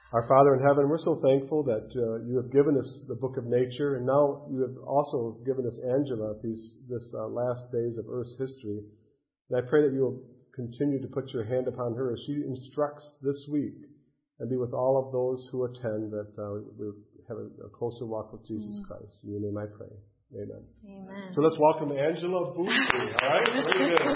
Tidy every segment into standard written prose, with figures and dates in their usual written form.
Our Father in heaven, we're so thankful that you have given us the book of nature, and now you have also given us Angela this last days of Earth's history. And I pray that you will continue to put your hand upon her as she instructs this week, and be with all of those who attend, that we have a closer walk with Jesus Christ. In your name I pray. Amen. Amen. So let's welcome Angela Boothby. All right? Very good.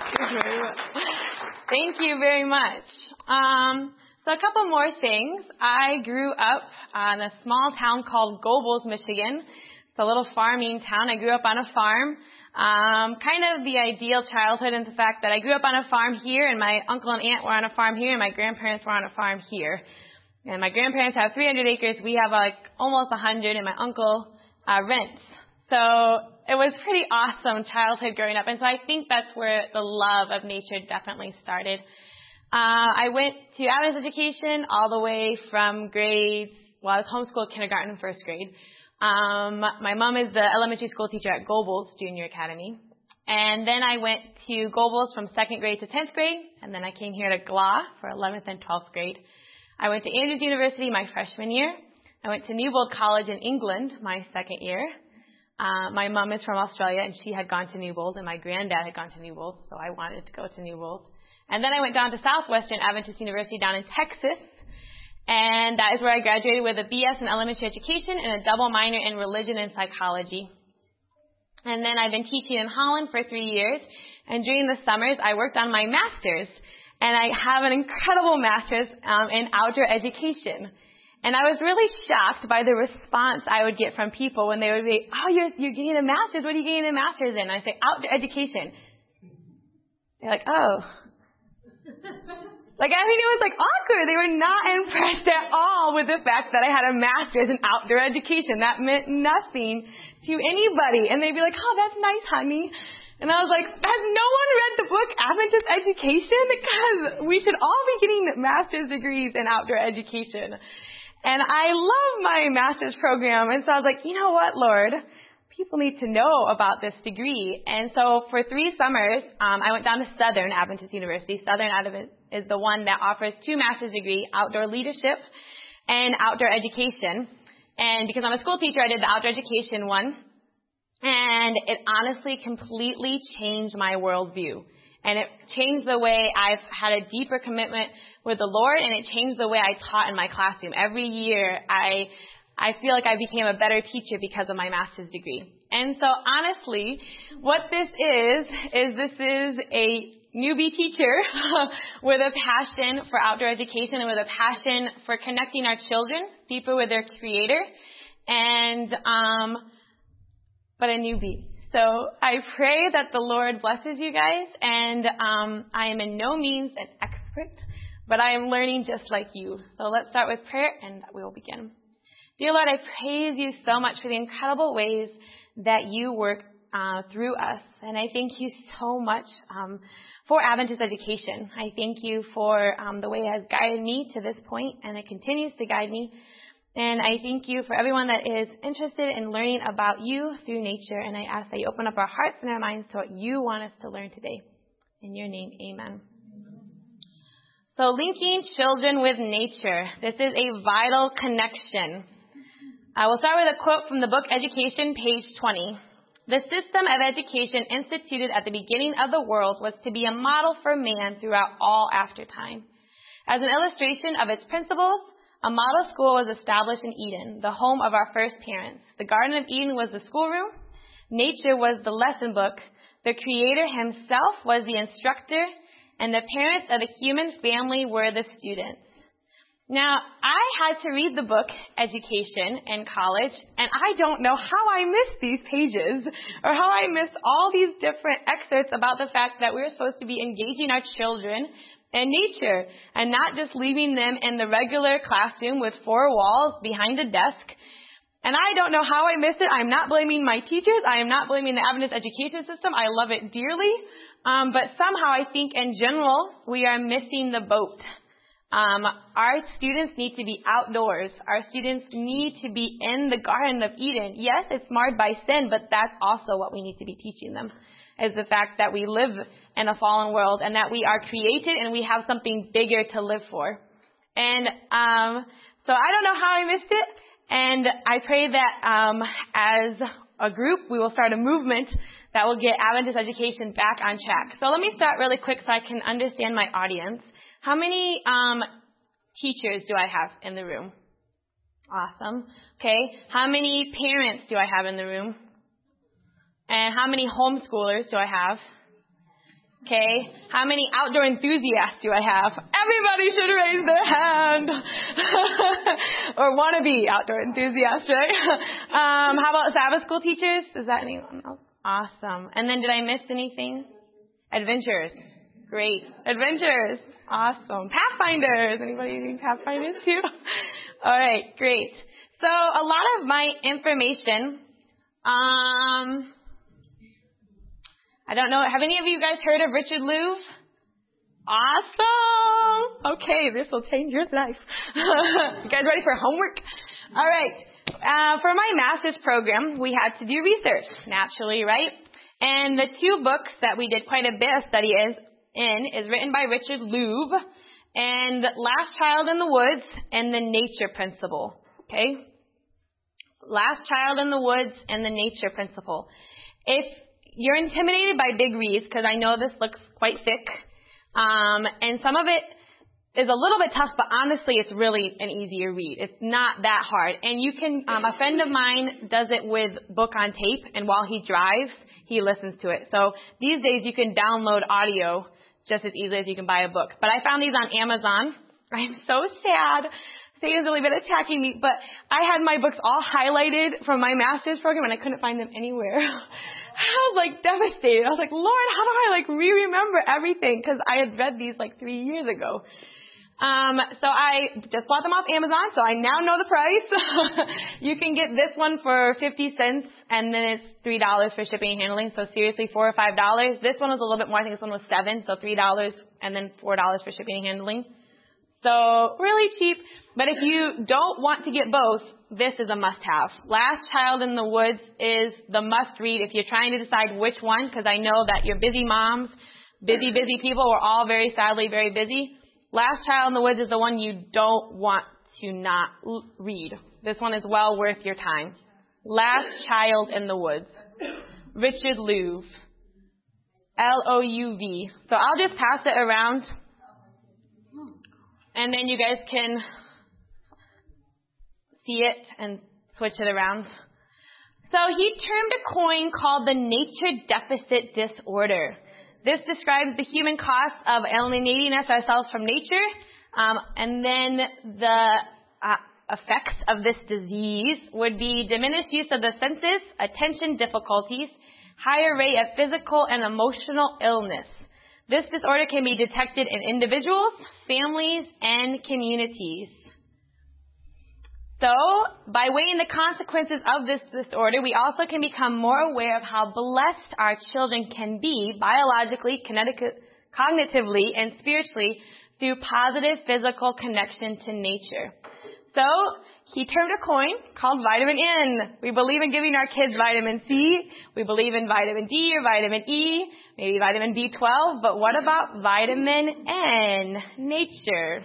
Thank you very much. So a couple more things. I grew up in a small town called Gobles, Michigan. It's a little farming town. I grew up on a farm. Kind of the ideal childhood in the fact that I grew up on a farm here, and my uncle and aunt were on a farm here, and my grandparents were on a farm here. And my grandparents have 300 acres. We have almost 100, and my uncle rents. So it was pretty awesome childhood growing up. And so I think that's where the love of nature definitely started. I went to Adventist education all the way from I was homeschooled kindergarten and first grade. My mom is the elementary school teacher at Gobles Junior Academy. And then I went to Gobles from 2nd grade to 10th grade, and then I came here to GLA for 11th and 12th grade. I went to Andrews University my freshman year. I went to Newbold College in England my second year. My mom is from Australia, and she had gone to Newbold, and my granddad had gone to Newbold, so I wanted to go to Newbold. And then I went down to Southwestern Adventist University down in Texas, and that is where I graduated with a BS in elementary education and a double minor in religion and psychology. And then I've been teaching in Holland for 3 years, and during the summers I worked on my master's, and I have an incredible master's in outdoor education. And I was really shocked by the response I would get from people when they would be, "Oh, you're getting a master's. What are you getting a master's in?" I say, "Outdoor education." They're like, "Oh." It was awkward. They were not impressed at all with the fact that I had a master's in outdoor education. That meant nothing to anybody. And they'd be like, "Oh, that's nice, honey." And I was like, has no one read the book Adventist Education? Because we should all be getting master's degrees in outdoor education. And I love my master's program. And so I was like, you know what, Lord? People need to know about this degree. And so for 3 summers, I went down to Southern Adventist University. Southern Adventist is the one that offers 2 master's degrees, outdoor leadership and outdoor education. And because I'm a school teacher, I did the outdoor education one. And it honestly completely changed my worldview. And it changed the way I've had a deeper commitment with the Lord, and it changed the way I taught in my classroom. Every year, I feel like I became a better teacher because of my master's degree. And so honestly, what this is a newbie teacher with a passion for outdoor education and with a passion for connecting our children deeper with their Creator, and but a newbie. So I pray that the Lord blesses you guys, and I am in no means an expert, but I am learning just like you. So let's start with prayer, and we will begin. Dear Lord, I praise you so much for the incredible ways that you work through us. And I thank you so much for Adventist education. I thank you for the way it has guided me to this point, and it continues to guide me. And I thank you for everyone that is interested in learning about you through nature. And I ask that you open up our hearts and our minds to what you want us to learn today. In your name, amen. So linking children with nature. This is a vital connection. I will start with a quote from the book Education, page 20. The system of education instituted at the beginning of the world was to be a model for man throughout all aftertime. As an illustration of its principles, a model school was established in Eden, the home of our first parents. The Garden of Eden was the schoolroom. Nature was the lesson book. The Creator himself was the instructor, and the parents of the human family were the students. Now, I had to read the book Education in college, and I don't know how I missed these pages or how I missed all these different excerpts about the fact that we're supposed to be engaging our children in nature and not just leaving them in the regular classroom with 4 walls behind a desk. And I don't know how I missed it. I'm not blaming my teachers. I am not blaming the Adventist education system. I love it dearly. But somehow I think in general we are missing the boat. Our students need to be outdoors. Our students need to be in the Garden of Eden. Yes, it's marred by sin, but that's also what we need to be teaching them, is the fact that we live in a fallen world and that we are created and we have something bigger to live for. And So I don't know how I missed it, and I pray that as a group, we will start a movement that will get Adventist education back on track. So let me start really quick so I can understand my audience. How many teachers do I have in the room? Awesome. Okay. How many parents do I have in the room? And how many homeschoolers do I have? Okay. How many outdoor enthusiasts do I have? Everybody should raise their hand. Or want to be outdoor enthusiasts, right? How about Sabbath school teachers? Is that anyone else? Awesome. And then did I miss anything? Adventurers. Great. Adventurers. Awesome. Pathfinders. Anybody doing Pathfinders too? All right. Great. So a lot of my information, I don't know. Have any of you guys heard of Richard Louv? Awesome. Okay, this will change your life. You guys ready for homework? All right. For my master's program, we had to do research, naturally, right? And the two books that we did quite a bit of study is written by Richard Louv, and Last Child in the Woods and the Nature Principle. Okay? Last Child in the Woods and the Nature Principle. If you're intimidated by big reads, because I know this looks quite thick, and some of it is a little bit tough, but honestly, it's really an easier read. It's not that hard. And you can, a friend of mine does it with book on tape, and while he drives, he listens to it. So these days, you can download audio just as easily as you can buy a book. But I found these on Amazon. I'm so sad. Satan's really been attacking me, but I had my books all highlighted from my master's program, and I couldn't find them anywhere. I was like devastated. I was like, Lord, how do I re-remember everything? Because I had read these 3 years ago. So I just bought them off Amazon, so I now know the price. You can get this one for 50 cents, and then it's $3 for shipping and handling. So seriously, $4 or $5. This one was a little bit more. I think this one was $7, so $3, and then $4 for shipping and handling. So really cheap. But if you don't want to get both, this is a must-have. Last Child in the Woods is the must-read if you're trying to decide which one, because I know that you're busy moms, busy people. We're all very sadly very busy. Last Child in the Woods is the one you don't want to not read. This one is well worth your time. Last Child in the Woods. Richard Louv. L-O-U-V. So I'll just pass it around, and then you guys can see it and switch it around. So he termed a coin called the nature deficit disorder. This describes the human cost of alienating ourselves from nature, and then the effects of this disease would be diminished use of the senses, attention difficulties, higher rate of physical and emotional illness. This disorder can be detected in individuals, families, and communities. So, by weighing the consequences of this disorder, we also can become more aware of how blessed our children can be biologically, cognitively, and spiritually through positive physical connection to nature. So, he termed a coin called vitamin N. We believe in giving our kids vitamin C. We believe in vitamin D or vitamin E, maybe vitamin B12. But what about vitamin N? Nature.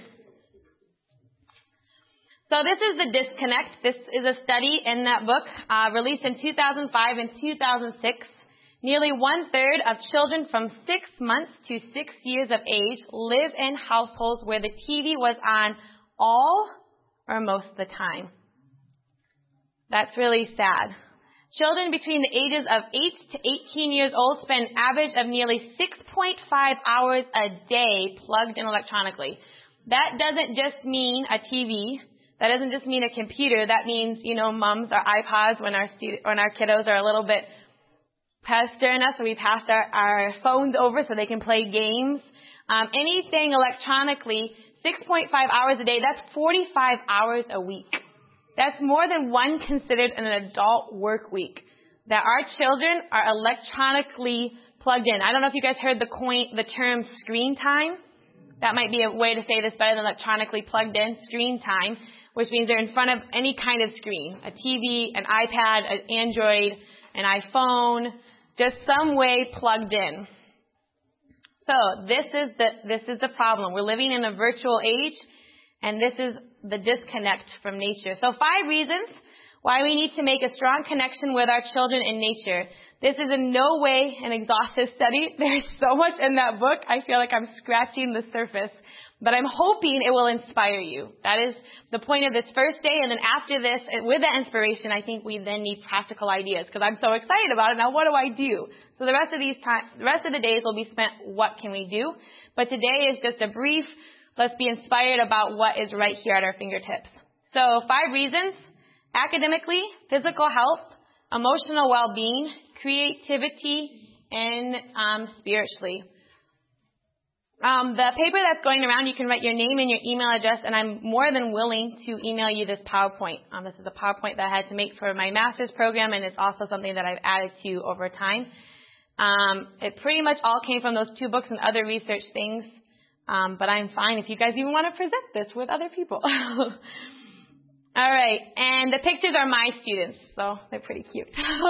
So this is The Disconnect. This is a study in that book released in 2005 and 2006. Nearly 1/3 of children from 6 months to 6 years of age live in households where the TV was on all or most of the time. That's really sad. Children between the ages of 8 to 18 years old spend an average of nearly 6.5 hours a day plugged in electronically. That doesn't just mean a TV. That doesn't just mean a computer. That means, mums or iPods when our kiddos are a little bit pestering us, so we pass our phones over so they can play games. Anything electronically, 6.5 hours a day, that's 45 hours a week. That's more than one considered an adult work week. That our children are electronically plugged in. I don't know if you guys heard the term screen time. That might be a way to say this better than electronically plugged in, screen time, which means they're in front of any kind of screen, a TV, an iPad, an Android, an iPhone, just some way plugged in. So this is the problem. We're living in a virtual age, And this is the disconnect from nature. So 5 reasons why we need to make a strong connection with our children in nature. This is in no way an exhaustive study. There's so much in that book. I feel like I'm scratching the surface. But I'm hoping it will inspire you. That is the point of this first day. And then after this, with that inspiration, I think we then need practical ideas because I'm so excited about it. Now, what do I do? So the rest of the days will be spent, what can we do? But today is just a brief, let's be inspired about what is right here at our fingertips. So 5 reasons: academically, physical health, emotional well-being, creativity, and spiritually. The paper that's going around, you can write your name and your email address, and I'm more than willing to email you this PowerPoint. This is a PowerPoint that I had to make for my master's program, and it's also something that I've added to over time. It pretty much all came from those 2 books and other research things, but I'm fine if you guys even want to present this with other people. All right, and the pictures are my students, so they're pretty cute.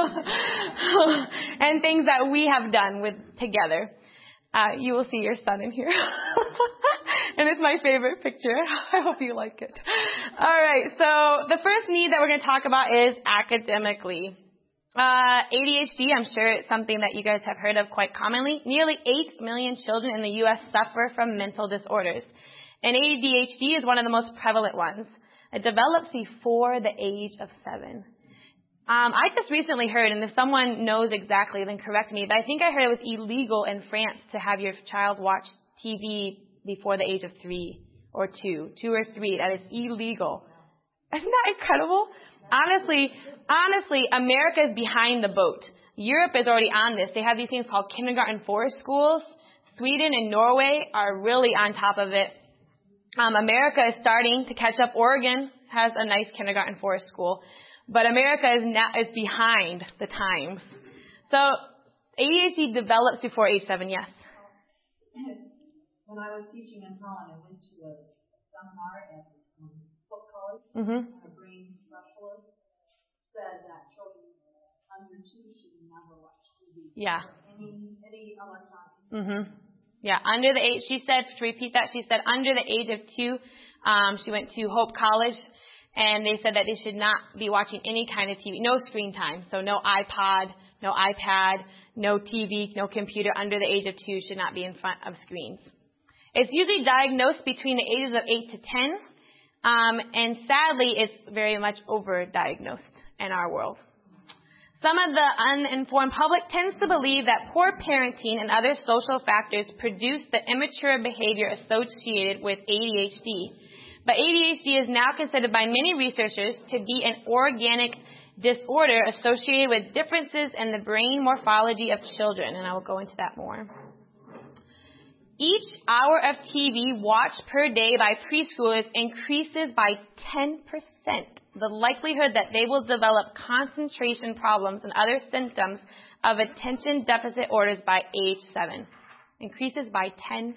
And things that we have done together. You will see your son in here. And it's my favorite picture. I hope you like it. All right, so the first need that we're going to talk about is academically. ADHD, I'm sure it's something that you guys have heard of quite commonly. Nearly 8 million children in the U.S. suffer from mental disorders. And ADHD is one of the most prevalent ones. It develops before the age of 7. I just recently heard, and if someone knows exactly, then correct me, but I think I heard it was illegal in France to have your child watch TV before the age of 3 or 2 or 3. That is illegal. Isn't that incredible? Honestly, America is behind the boat. Europe is already on this. They have these things called kindergarten forest schools. Sweden and Norway are really on top of it. America is starting to catch up. Oregon has a nice kindergarten forest school. But America is behind the times. So ADHD develops before age 7, yes. When I was teaching in Holland, I went to a seminar at Book College. Mm-hmm. And a brain specialist said that children under 2 should never watch TV. Yeah. Any electronic. Mm-hmm. Yeah, under the age, she said, to repeat that, she said under the age of 2, she went to Hope College. And they said that they should not be watching any kind of TV, no screen time. So no iPod, no iPad, no TV, no computer under the age of 2 should not be in front of screens. It's usually diagnosed between the ages of 8 to 10. And sadly, it's very much overdiagnosed in our world. Some of the uninformed public tends to believe that poor parenting and other social factors produce the immature behavior associated with ADHD. But ADHD is now considered by many researchers to be an organic disorder associated with differences in the brain morphology of children, and I will go into that more. Each hour of TV watched per day by preschoolers increases by 10% the likelihood that they will develop concentration problems and other symptoms of attention deficit disorders by age 7. Increases by 10%.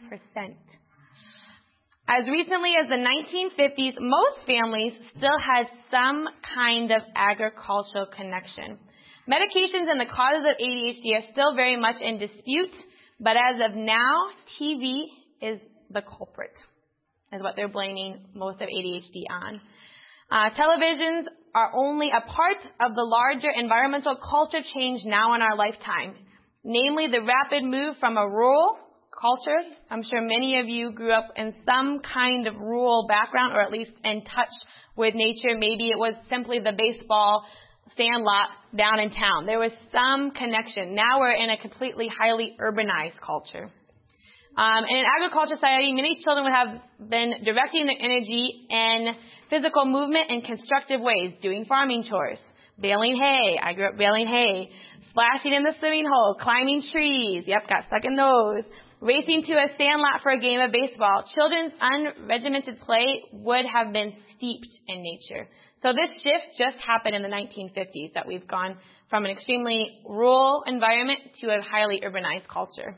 As recently as the 1950s, most families still had some kind of agricultural connection. Medications and the causes of ADHD are still very much in dispute, but as of now, TV is the culprit, is what they're blaming most of ADHD on. Televisions are only a part of the larger environmental culture change now in our lifetime, namely the rapid move from a rural culture. I'm sure many of you grew up in some kind of rural background or at least in touch with nature. Maybe it was simply the baseball sandlot down in town. There was some connection. Now we're in a completely highly urbanized culture. In an agriculture society, many children would have been directing their energy in physical movement in constructive ways, doing farming chores, baling hay. I grew up baling hay. Splashing in the swimming hole, climbing trees. Yep, got stuck in those. Racing to a sandlot for a game of baseball. Children's unregimented play would have been steeped in nature. So this shift just happened in the 1950s, that we've gone from an extremely rural environment to a highly urbanized culture.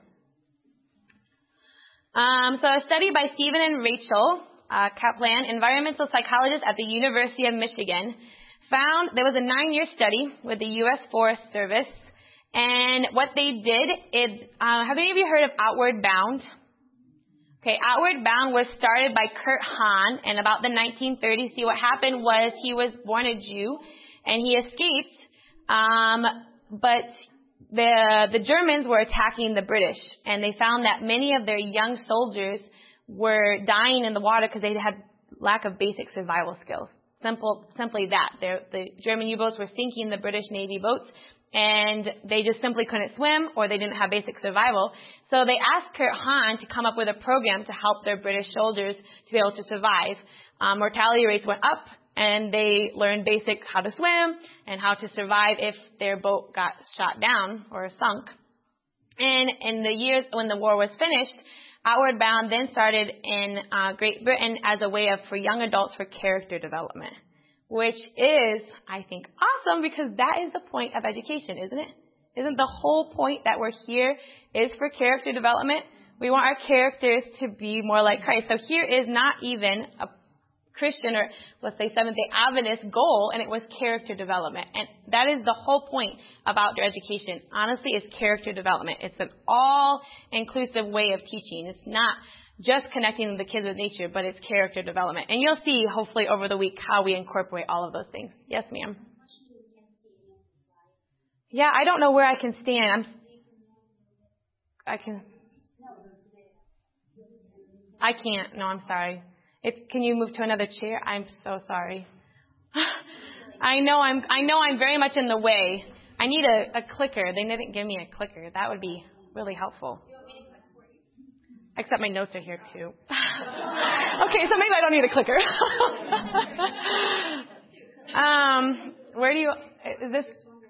So a study by Stephen and Rachel Kaplan, environmental psychologists at the University of Michigan, found there was a 9-year study with the U.S. Forest Service. And what they did is, have any of you heard of Outward Bound? Okay, Outward Bound was started by Kurt Hahn in about the 1930s. See, what happened was he was born a Jew, and he escaped, but the Germans were attacking the British, and they found that many of their young soldiers were dying in the water because they had lack of basic survival skills. Simply that. The German U-boats were sinking the British Navy boats, and they just simply couldn't swim, or they didn't have basic survival. So they asked Kurt Hahn to come up with a program to help their British soldiers to be able to survive. Mortality rates went up, and they learned basic how to swim and how to survive if their boat got shot down or sunk. And in the years when the war was finished, Outward Bound then started in Great Britain as a way for young adults for character development, which is, I think, awesome, because that is the point of education, isn't it? Isn't the whole point that we're here is for character development? We want our characters to be more like Christ. So here is not even a Christian, or let's say Seventh-day Adventist goal, and it was character development. And that is the whole point of outdoor education. Honestly, is character development. It's an all-inclusive way of teaching. It's not just connecting the kids with nature, but it's character development. And you'll see, hopefully, over the week how we incorporate all of those things. Yes, ma'am. Yeah, I don't know where I can stand. I can't. No, I'm sorry. Can you move to another chair? I'm so sorry. I know I'm very much in the way. I need a clicker. They didn't give me a clicker. That would be really helpful. Except my notes are here too. Okay, so maybe I don't need a clicker. Where do you, is this?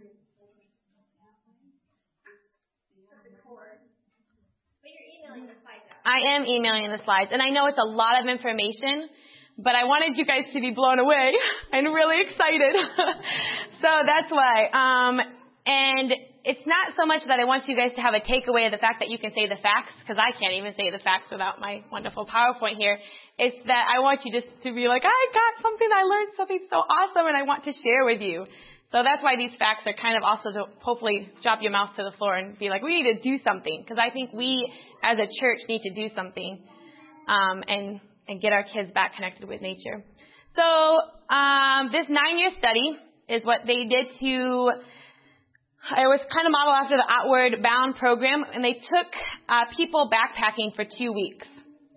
I am emailing the slides, and I know it's a lot of information, but I wanted you guys to be blown away and really excited. So that's why. And it's not so much that I want you guys to have a takeaway of the fact that you can say the facts, because I can't even say the facts without my wonderful PowerPoint here. It's that I want you just to be like, I got something, I learned something so awesome, and I want to share with you. So that's why these facts are kind of also to hopefully drop your mouth to the floor and be like, we need to do something. Because I think we as a church need to do something and get our kids back connected with nature. So this 9-year study is what they did to, it was kind of modeled after the Outward Bound program. And they took people backpacking for 2 weeks.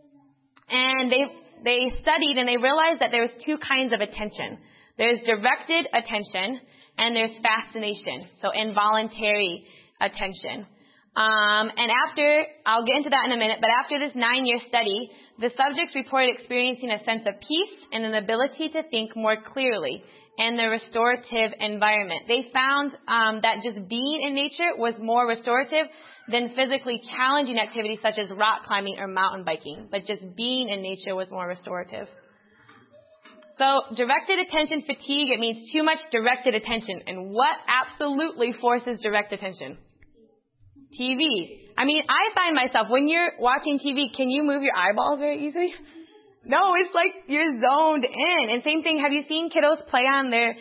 And they studied and they realized that there was 2 kinds of attention. There's directed attention, and there's fascination, so involuntary attention. And I'll get into that in a minute, but after this 9-year study, the subjects reported experiencing a sense of peace and an ability to think more clearly in the restorative environment. They found that just being in nature was more restorative than physically challenging activities such as rock climbing or mountain biking, but just being in nature was more restorative. So directed attention fatigue, it means too much directed attention. And what absolutely forces direct attention? TV. I mean, I find myself, when you're watching TV, can you move your eyeballs very easily? No, it's like you're zoned in. And same thing, have you seen kiddos play on their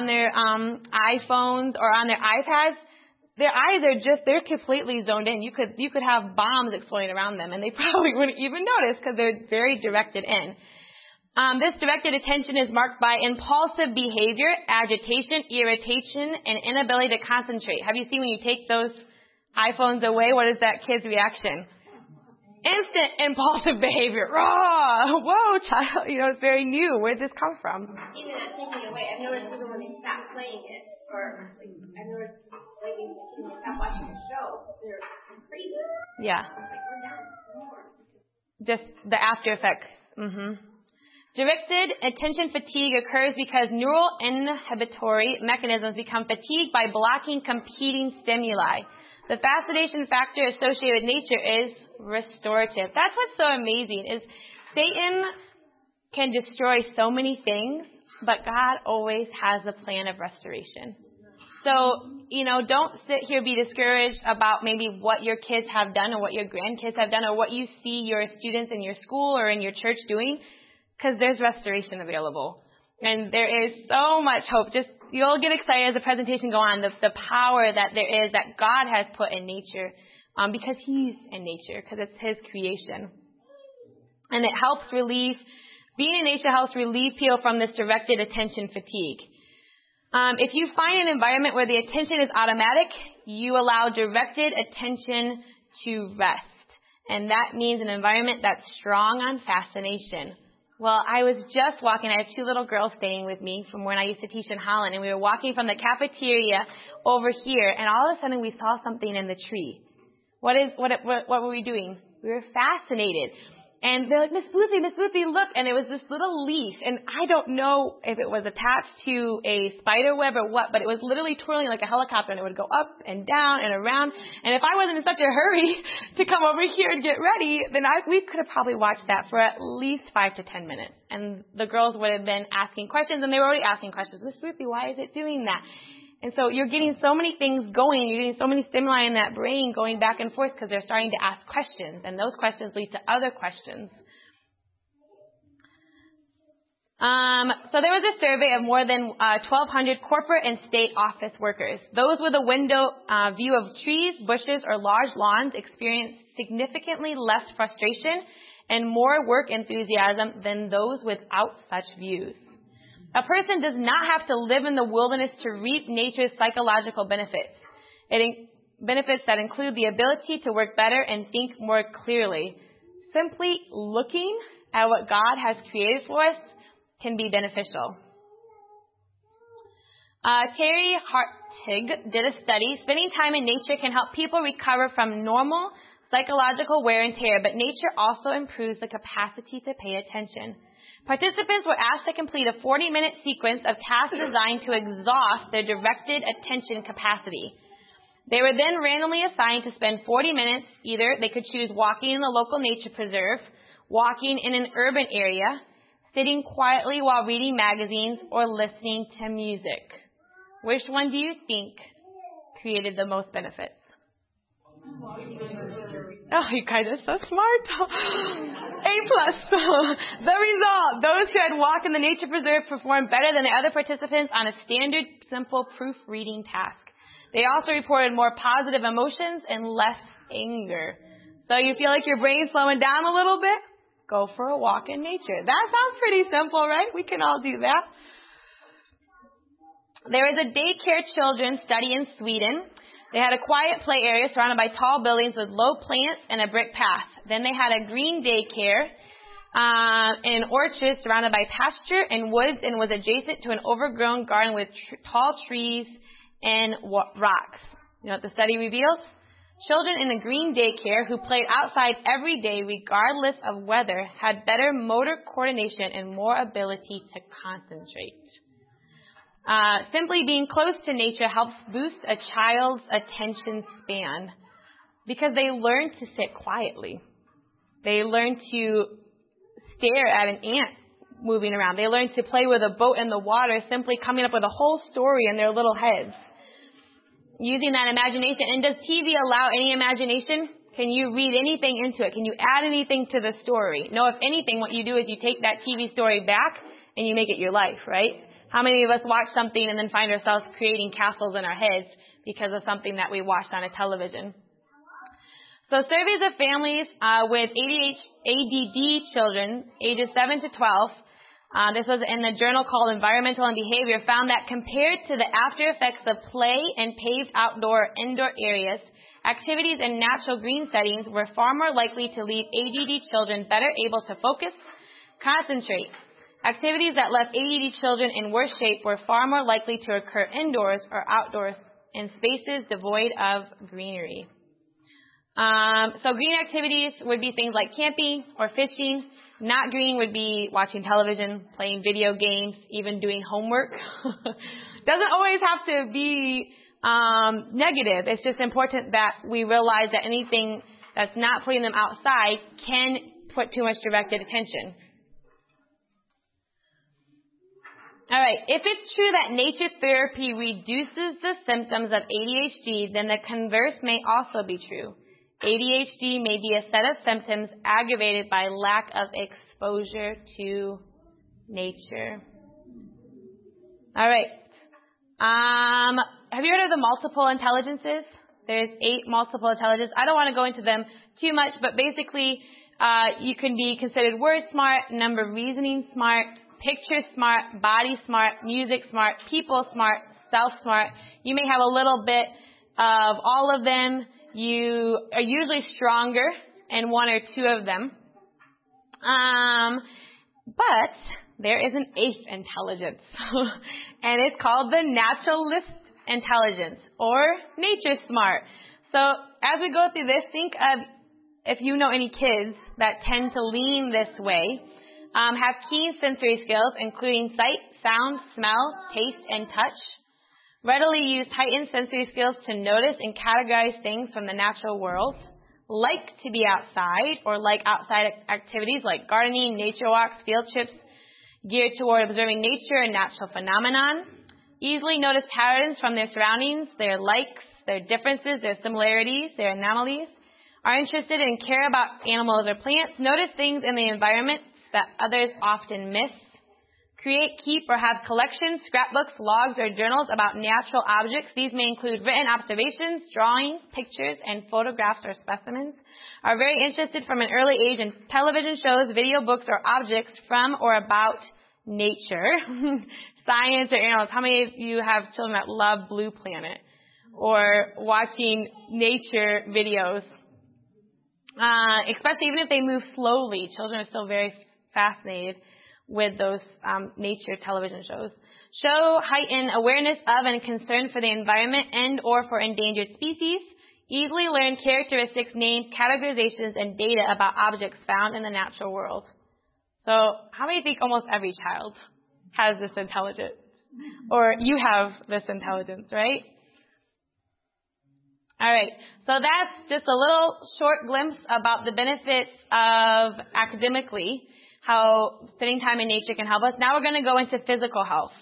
iPhones or on their iPads? Their eyes are they're completely zoned in. You could have bombs exploding around them, and they probably wouldn't even notice because they're very directed in. This directed attention is marked by impulsive behavior, agitation, irritation, and inability to concentrate. Have you seen when you take those iPhones away, what is that kid's reaction? Instant impulsive behavior. Raw! Whoa, child. It's very new. Where did this come from? Even not taking it away. I've noticed even when they stop playing it, or I've noticed when they stop watching the show, they're crazy. Yeah. Like, we're done. More. Just the after effects. Mm-hmm. Directed attention fatigue occurs because neural inhibitory mechanisms become fatigued by blocking competing stimuli. The fascination factor associated with nature is restorative. That's what's so amazing, is Satan can destroy so many things, but God always has a plan of restoration. So, don't sit here be discouraged about maybe what your kids have done or what your grandkids have done or what you see your students in your school or in your church doing. Because there's restoration available. And there is so much hope. You'll get excited as the presentation go on, the power that there is, that God has put in nature, because He's in nature, because it's His creation. And being in nature helps relieve people from this directed attention fatigue. If you find an environment where the attention is automatic, you allow directed attention to rest. And that means an environment that's strong on fascination. Well, I was just walking. I have two little girls staying with me from when I used to teach in Holland. And we were walking from the cafeteria over here. And all of a sudden we saw something in the tree. What were we doing? We were fascinated. And they're like, Miss Boothby, look. And it was this little leaf. And I don't know if it was attached to a spider web or what, but it was literally twirling like a helicopter, and it would go up and down and around. And if I wasn't in such a hurry to come over here and get ready, then we could have probably watched that for at least 5 to 10 minutes. And the girls would have been asking questions, and they were already asking questions. Miss Boothby, why is it doing that? And so you're getting so many things going. You're getting so many stimuli in that brain going back and forth because they're starting to ask questions. And those questions lead to other questions. So there was a survey of more than 1,200 corporate and state office workers. Those with a window view of trees, bushes, or large lawns experienced significantly less frustration and more work enthusiasm than those without such views. A person does not have to live in the wilderness to reap nature's psychological benefits. Benefits that include the ability to work better and think more clearly. Simply looking at what God has created for us can be beneficial. Terry Hartig did a study. Spending time in nature can help people recover from normal psychological wear and tear, but nature also improves the capacity to pay attention. Participants were asked to complete a 40-minute sequence of tasks designed to exhaust their directed attention capacity. They were then randomly assigned to spend 40 minutes. Either they could choose walking in the local nature preserve, walking in an urban area, sitting quietly while reading magazines, or listening to music. Which one do you think created the most benefits? Oh, you guys are so smart. A+. The result, those who had walked in the nature preserve performed better than the other participants on a standard, simple proofreading task. They also reported more positive emotions and less anger. So you feel like your brain's slowing down a little bit? Go for a walk in nature. That sounds pretty simple, right? We can all do that. There is a daycare children study in Sweden. They had a quiet play area surrounded by tall buildings with low plants and a brick path. Then they had a green daycare in orchards surrounded by pasture and woods, and was adjacent to an overgrown garden with tall trees and rocks. You know what the study revealed? Children in the green daycare who played outside every day regardless of weather had better motor coordination and more ability to concentrate. Simply being close to nature helps boost a child's attention span because they learn to sit quietly. They learn to stare at an ant moving around. They learn to play with a boat in the water, simply coming up with a whole story in their little heads. Using that imagination. And does TV allow any imagination? Can you read anything into it? Can you add anything to the story? No, if anything, what you do is you take that TV story back and you make it your life, right? How many of us watch something and then find ourselves creating castles in our heads because of something that we watched on a television? So surveys of families with ADD children ages 7 to 12, this was in the journal called Environmental and Behavior, found that compared to the after effects of play in paved indoor areas, activities in natural green settings were far more likely to leave ADD children better able to focus, concentrate. Activities that left ADD children in worse shape were far more likely to occur indoors or outdoors in spaces devoid of greenery. So green activities would be things like camping or fishing. Not green would be watching television, playing video games, even doing homework. Doesn't always have to be negative. It's just important that we realize that anything that's not putting them outside can put too much directed attention. All right. If it's true that nature therapy reduces the symptoms of ADHD, then the converse may also be true. ADHD may be a set of symptoms aggravated by lack of exposure to nature. All right. Have you heard of the multiple intelligences? There's 8 multiple intelligences. I don't want to go into them too much, but basically You can be considered word smart, number reasoning smart, picture smart, body smart, music smart, people smart, self smart. You may have a little bit of all of them. You are usually stronger in one or two of them. But there is an eighth intelligence, and it's called the naturalist intelligence, or nature smart. So as we go through this, think of if you know any kids that tend to lean this way, have keen sensory skills, including sight, sound, smell, taste, and touch. Readily use heightened sensory skills to notice and categorize things from the natural world. Like to be outside, or like outside activities like gardening, nature walks, field trips, geared toward observing nature and natural phenomenon. Easily notice patterns from their surroundings, their likes, their differences, their similarities, their anomalies. Are interested and care about animals or plants. Notice things in the environment that others often miss. Create, keep, or have collections, scrapbooks, logs, or journals about natural objects. These may include written observations, drawings, pictures, and photographs or specimens. Are very interested from an early age in television shows, video books, or objects from or about nature, science, or animals. How many of you have children that love Blue Planet or watching nature videos? Especially even if they move slowly, children are still very fascinated with those nature television shows. Show heightened awareness of and concern for the environment and or for endangered species. Easily learn characteristics, names, categorizations, and data about objects found in the natural world. So how many think almost every child has this intelligence? Or you have this intelligence, right? All right, so that's just a little short glimpse about the benefits of academically, how spending time in nature can help us. Now we're going to go into physical health.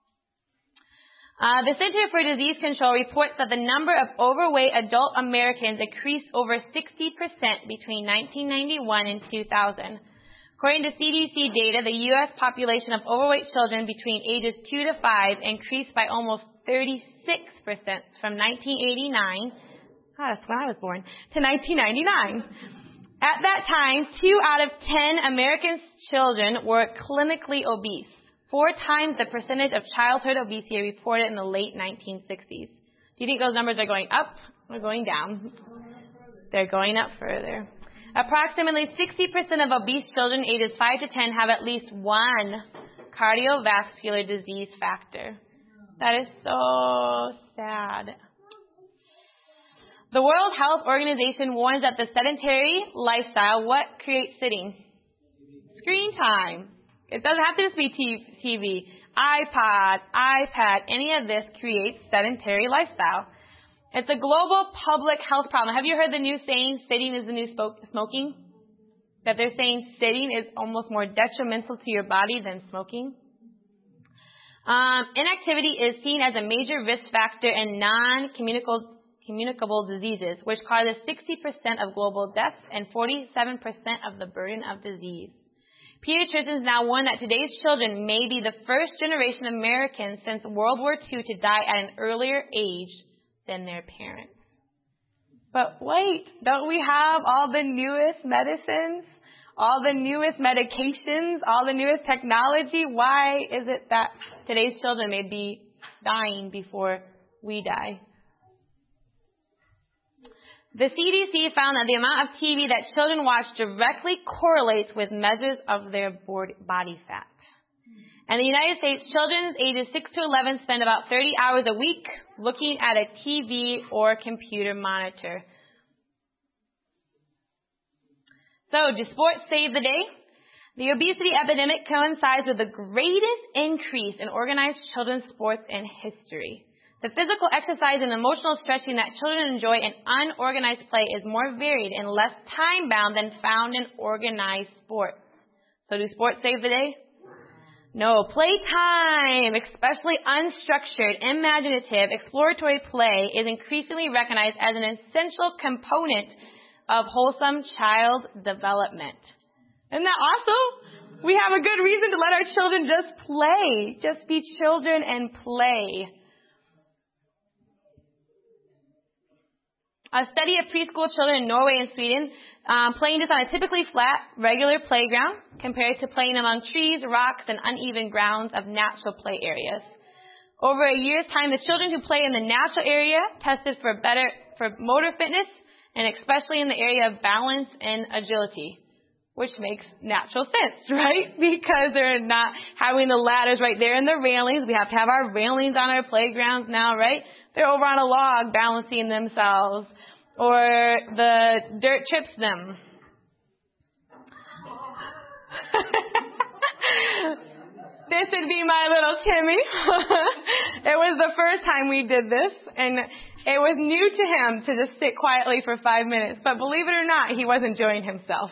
The Center for Disease Control reports that the number of overweight adult Americans increased over 60% between 1991 and 2000. According to CDC data, the U.S. population of overweight children between ages 2 to 5 increased by almost 36% from 1989, that's when I was born, to 1999. At that time, 2 out of 10 American children were clinically obese, 4 times the percentage of childhood obesity reported in the late 1960s. Do you think those numbers are going up or going down? They're going up further. Approximately 60% of obese children ages 5 to 10 have at least one cardiovascular disease factor. That is so sad. The World Health Organization warns that the sedentary lifestyle, what creates sitting? Screen time. It doesn't have to just be TV, iPad, any of this creates sedentary lifestyle. It's a global public health problem. Have you heard the new saying, sitting is the new smoking? That they're saying sitting is almost more detrimental to your body than smoking. Inactivity is seen as a major risk factor in non-communicable diseases, which causes 60% of global deaths and 47% of the burden of disease. Pediatricians now warn that today's children may be the first generation of Americans since World War II to die at an earlier age than their parents. But wait, don't we have all the newest medicines, all the newest medications, all the newest technology? Why is it that today's children may be dying before we die? The CDC found that the amount of TV that children watch directly correlates with measures of their body fat. In the United States, children ages 6 to 11 spend about 30 hours a week looking at a TV or computer monitor. So, do sports save the day? The obesity epidemic coincides with the greatest increase in organized children's sports in history. The physical exercise and emotional stretching that children enjoy in unorganized play is more varied and less time-bound than found in organized sports. So do sports save the day? No. Playtime, especially unstructured, imaginative, exploratory play, is increasingly recognized as an essential component of wholesome child development. Isn't that awesome? We have a good reason to let our children just play. Just be children and play. A study of preschool children in Norway and Sweden playing just on a typically flat, regular playground compared to playing among trees, rocks, and uneven grounds of natural play areas. Over a year's time, the children who play in the natural area tested for motor fitness, and especially in the area of balance and agility, which makes natural sense, right? Because they're not having the ladders right there and the railings. We have to have our railings on our playgrounds now, right? They're over on a log balancing themselves, or the dirt trips them. This would be my little Timmy. It was the first time we did this, and it was new to him to just sit quietly for 5 minutes. But believe it or not, he was enjoying himself.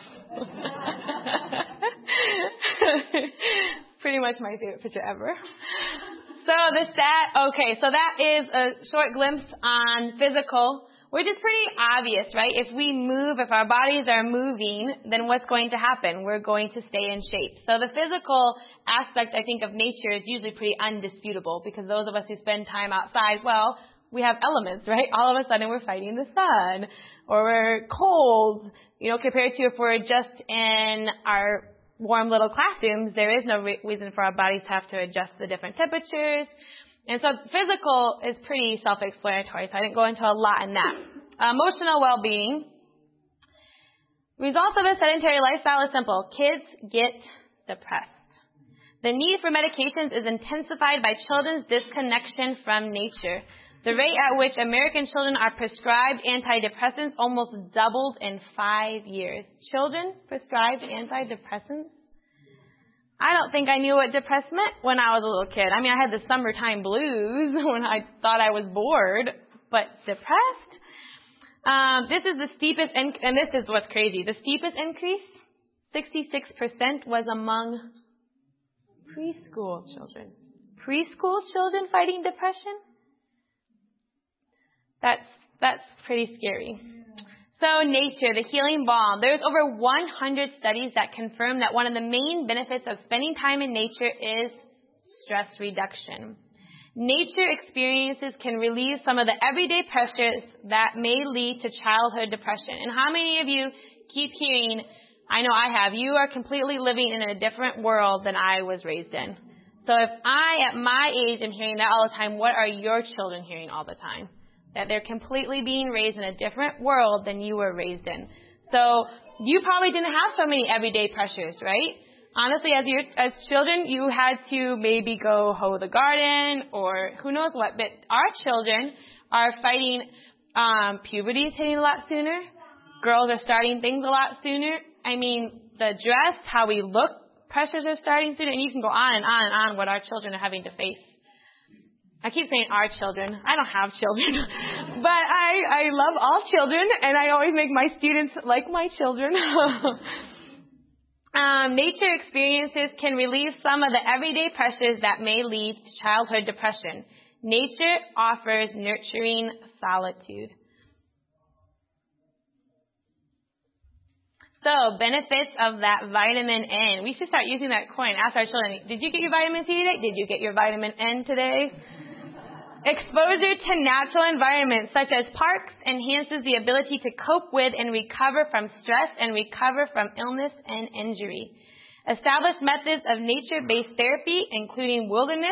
Pretty much my favorite picture ever. So so that is a short glimpse on physical, which is pretty obvious, right? If we move, if our bodies are moving, then what's going to happen? We're going to stay in shape. So the physical aspect, I think, of nature is usually pretty undisputable, because those of us who spend time outside, well, we have elements, right? All of a sudden we're fighting the sun, or we're cold, compared to if we're just in our warm little classrooms, there is no reason for our bodies to have to adjust the different temperatures. And so physical is pretty self-explanatory, so I didn't go into a lot in that. Emotional well-being. Results of a sedentary lifestyle is simple. Kids get depressed. The need for medications is intensified by children's disconnection from nature. The rate at which American children are prescribed antidepressants almost doubled in 5 years. Children prescribed antidepressants? I don't think I knew what depressed meant when I was a little kid. I mean, I had the summertime blues when I thought I was bored, but depressed? This is the steepest, and this is what's crazy. The steepest increase, 66%, was among preschool children. Preschool children fighting depression? That's pretty scary. So nature, the healing balm. There's over 100 studies that confirm that one of the main benefits of spending time in nature is stress reduction. Nature experiences can relieve some of the everyday pressures that may lead to childhood depression. And how many of you keep hearing, I know I have, you are completely living in a different world than I was raised in. So if I, at my age, am hearing that all the time, what are your children hearing all the time? That they're completely being raised in a different world than you were raised in. So you probably didn't have so many everyday pressures, right? Honestly, as children, you had to maybe go hoe the garden or who knows what. But our children are fighting, puberty is hitting a lot sooner. Girls are starting things a lot sooner. I mean, the dress, how we look, pressures are starting sooner. And you can go on and on and on what our children are having to face. I keep saying our children. I don't have children. But I love all children, and I always make my students like my children. Nature experiences can relieve some of the everyday pressures that may lead to childhood depression. Nature offers nurturing solitude. So, benefits of that vitamin N. We should start using that coin. Ask our children, did you get your vitamin C today? Did you get your vitamin N today? Exposure to natural environments such as parks enhances the ability to cope with and recover from stress and recover from illness and injury. Established methods of nature-based therapy, including wilderness,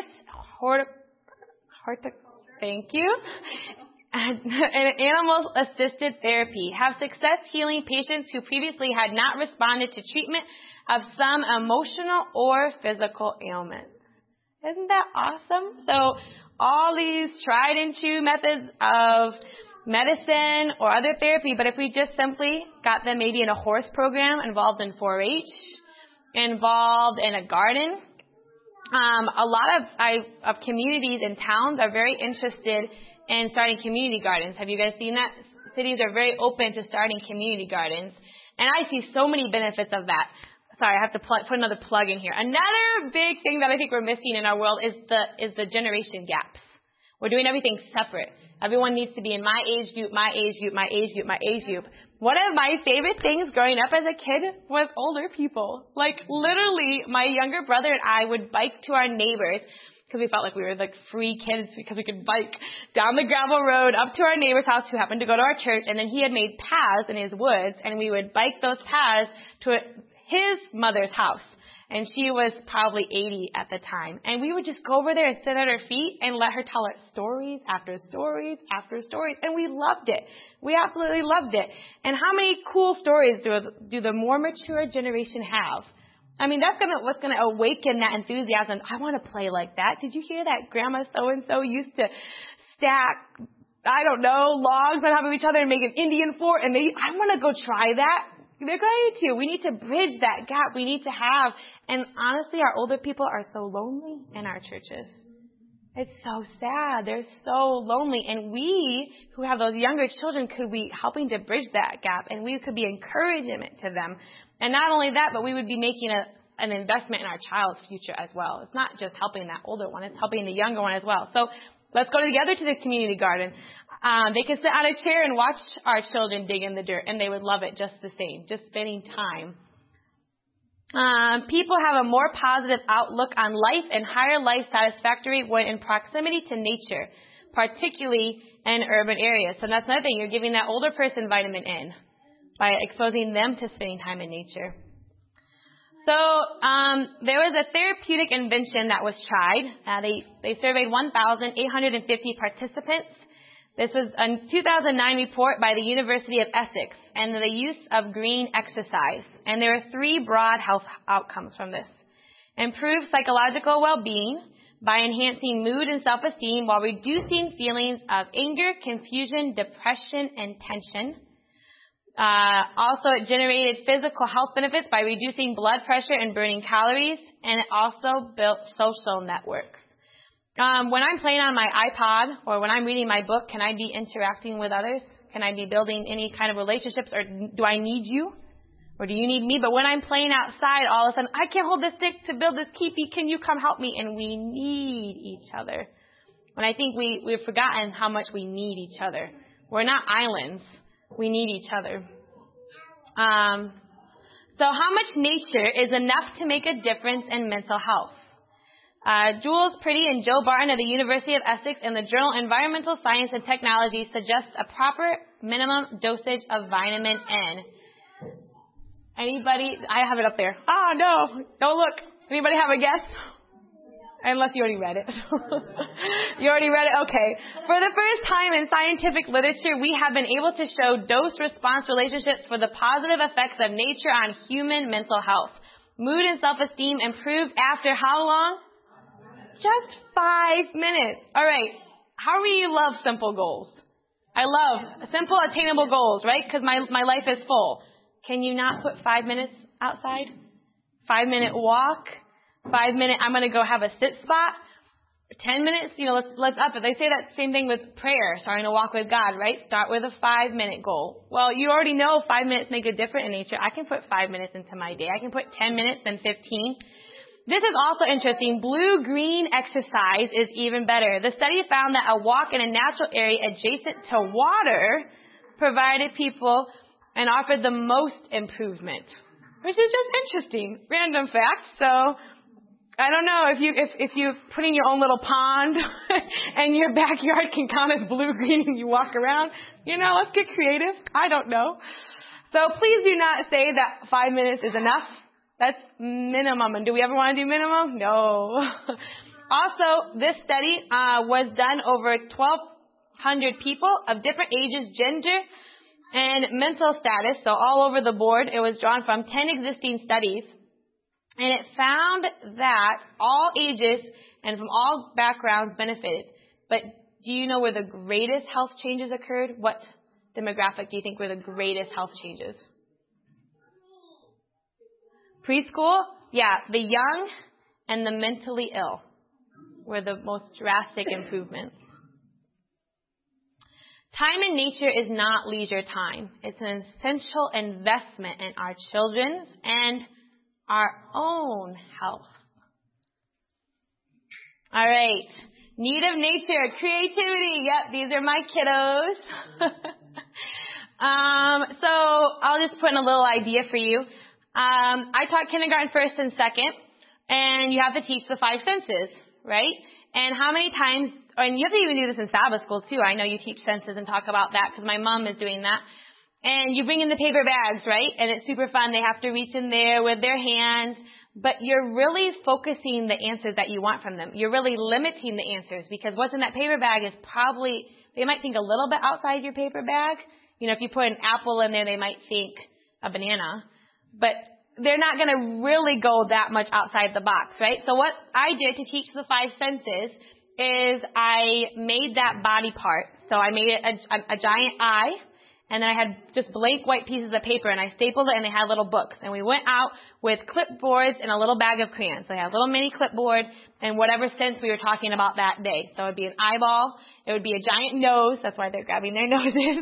thank you, and animal-assisted therapy, have success healing patients who previously had not responded to treatment of some emotional or physical ailments. Isn't that awesome? So all these tried and true methods of medicine or other therapy, but if we just simply got them maybe in a horse program, involved in 4-H, involved in a garden, a lot of communities and towns are very interested in starting community gardens. Have you guys seen that? Cities are very open to starting community gardens. And I see so many benefits of that. Sorry, I have to put another plug in here. Another big thing that I think we're missing in our world is the generation gaps. We're doing everything separate. Everyone needs to be in my age group, my age group, my age group, my age group. One of my favorite things growing up as a kid was older people. Like literally, my younger brother and I would bike to our neighbors because we felt like we were like free kids because we could bike down the gravel road up to our neighbor's house who happened to go to our church. And then he had made paths in his woods, and we would bike those paths to his mother's house. And she was probably 80 at the time. And we would just go over there and sit at her feet and let her tell us stories after stories after stories. And we loved it. We absolutely loved it. And how many cool stories do the more mature generation have? I mean, that's what's going to awaken that enthusiasm. I want to play like that. Did you hear that Grandma so-and-so used to stack, I don't know, logs on top of each other and make an Indian fort? And I want to go try that. They're going to. We need to bridge that gap. We need to have. And honestly, our older people are so lonely in our churches. It's so sad. They're so lonely. And we, who have those younger children, could be helping to bridge that gap. And we could be encouragement to them. And not only that, but we would be making an investment in our child's future as well. It's not just helping that older one. It's helping the younger one as well. So let's go together to the community garden. They can sit on a chair and watch our children dig in the dirt, and they would love it just the same, just spending time. People have a more positive outlook on life and higher life satisfactory when in proximity to nature, particularly in urban areas. So that's another thing. You're giving that older person vitamin N by exposing them to spending time in nature. So there was a therapeutic invention that was tried. They surveyed 1,850 participants. This was a 2009 report by the University of Essex and the use of green exercise. And there are 3 broad health outcomes from this. Improve psychological well-being by enhancing mood and self-esteem while reducing feelings of anger, confusion, depression, and tension. Also, it generated physical health benefits by reducing blood pressure and burning calories. And it also built social networks. When I'm playing on my iPod or when I'm reading my book, can I be interacting with others? Can I be building any kind of relationships? Or do I need you? Or do you need me? But when I'm playing outside, all of a sudden, I can't hold the stick to build this teepee. Can you come help me? And we need each other. And I think we've forgotten how much we need each other. We're not islands. We need each other. So how much nature is enough to make a difference in mental health? Jules Priddy and Joe Barton of the University of Essex and the journal Environmental Science and Technology suggests a proper minimum dosage of vitamin N. Anybody? I have it up there. Oh, no. Don't look. Anybody have a guess? Unless you already read it. You already read it? Okay. For the first time in scientific literature, we have been able to show dose-response relationships for the positive effects of nature on human mental health. Mood and self-esteem improved after how long? Just 5 minutes. All right. How many love simple goals? I love simple, attainable goals, right? Because my life is full. Can you not put 5 minutes outside? 5-minute walk? 5 minute, I'm going to go have a sit spot. 10 minutes, let's up it. They say that same thing with prayer, starting to walk with God, right? Start with a 5-minute goal. Well, you already know 5 minutes make a difference in nature. I can put 5 minutes into my day. I can put 10 minutes and 15. This is also interesting. Blue-green exercise is even better. The study found that a walk in a natural area adjacent to water provided people and offered the most improvement, which is just interesting. Random fact. So I don't know if you put in your own little pond and your backyard can count as blue-green and you walk around. Let's get creative. I don't know. So please do not say that 5 minutes is enough. That's minimum. And do we ever want to do minimum? No. Also, this study was done over 1,200 people of different ages, gender, and mental status. So all over the board. It was drawn from 10 existing studies. And it found that all ages and from all backgrounds benefited. But do you know where the greatest health changes occurred? What demographic do you think were the greatest health changes? Preschool? Yeah, the young and the mentally ill were the most drastic improvements. Time in nature is not leisure time. It's an essential investment in our children's and our own health. All right. Need of nature, creativity. Yep, these are my kiddos. So I'll just put in a little idea for you. I taught kindergarten first and second, and you have to teach the 5 senses, right? And how many times, and you have to even do this in Sabbath school too. I know you teach senses and talk about that because my mom is doing that. And you bring in the paper bags, right? And it's super fun. They have to reach in there with their hands. But you're really focusing the answers that you want from them. You're really limiting the answers because what's in that paper bag is probably, they might think a little bit outside your paper bag. You know, if you put an apple in there, they might think a banana. But they're not going to really go that much outside the box, right? So what I did to teach the 5 senses is I made that body part. So I made it a giant eye, and then I had just blank white pieces of paper, and I stapled it, and they had little books. And we went out with clipboards and a little bag of crayons. So I had a little mini clipboard and whatever sense we were talking about that day. So it would be an eyeball. It would be a giant nose. That's why they're grabbing their noses.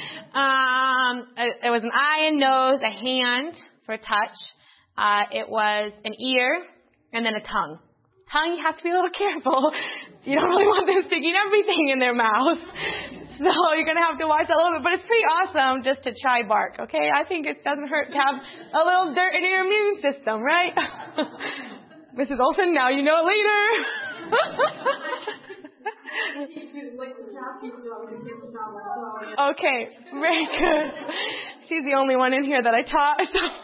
It was an eye and nose, a hand for touch. It was an ear, and then a tongue. Tongue, you have to be a little careful. You don't really want them sticking everything in their mouth. So you're going to have to watch that a little bit. But it's pretty awesome just to try bark, okay? I think it doesn't hurt to have a little dirt in your immune system, right? Mrs. Olson, now you know it later. Okay, very good. She's the only one in here that I taught.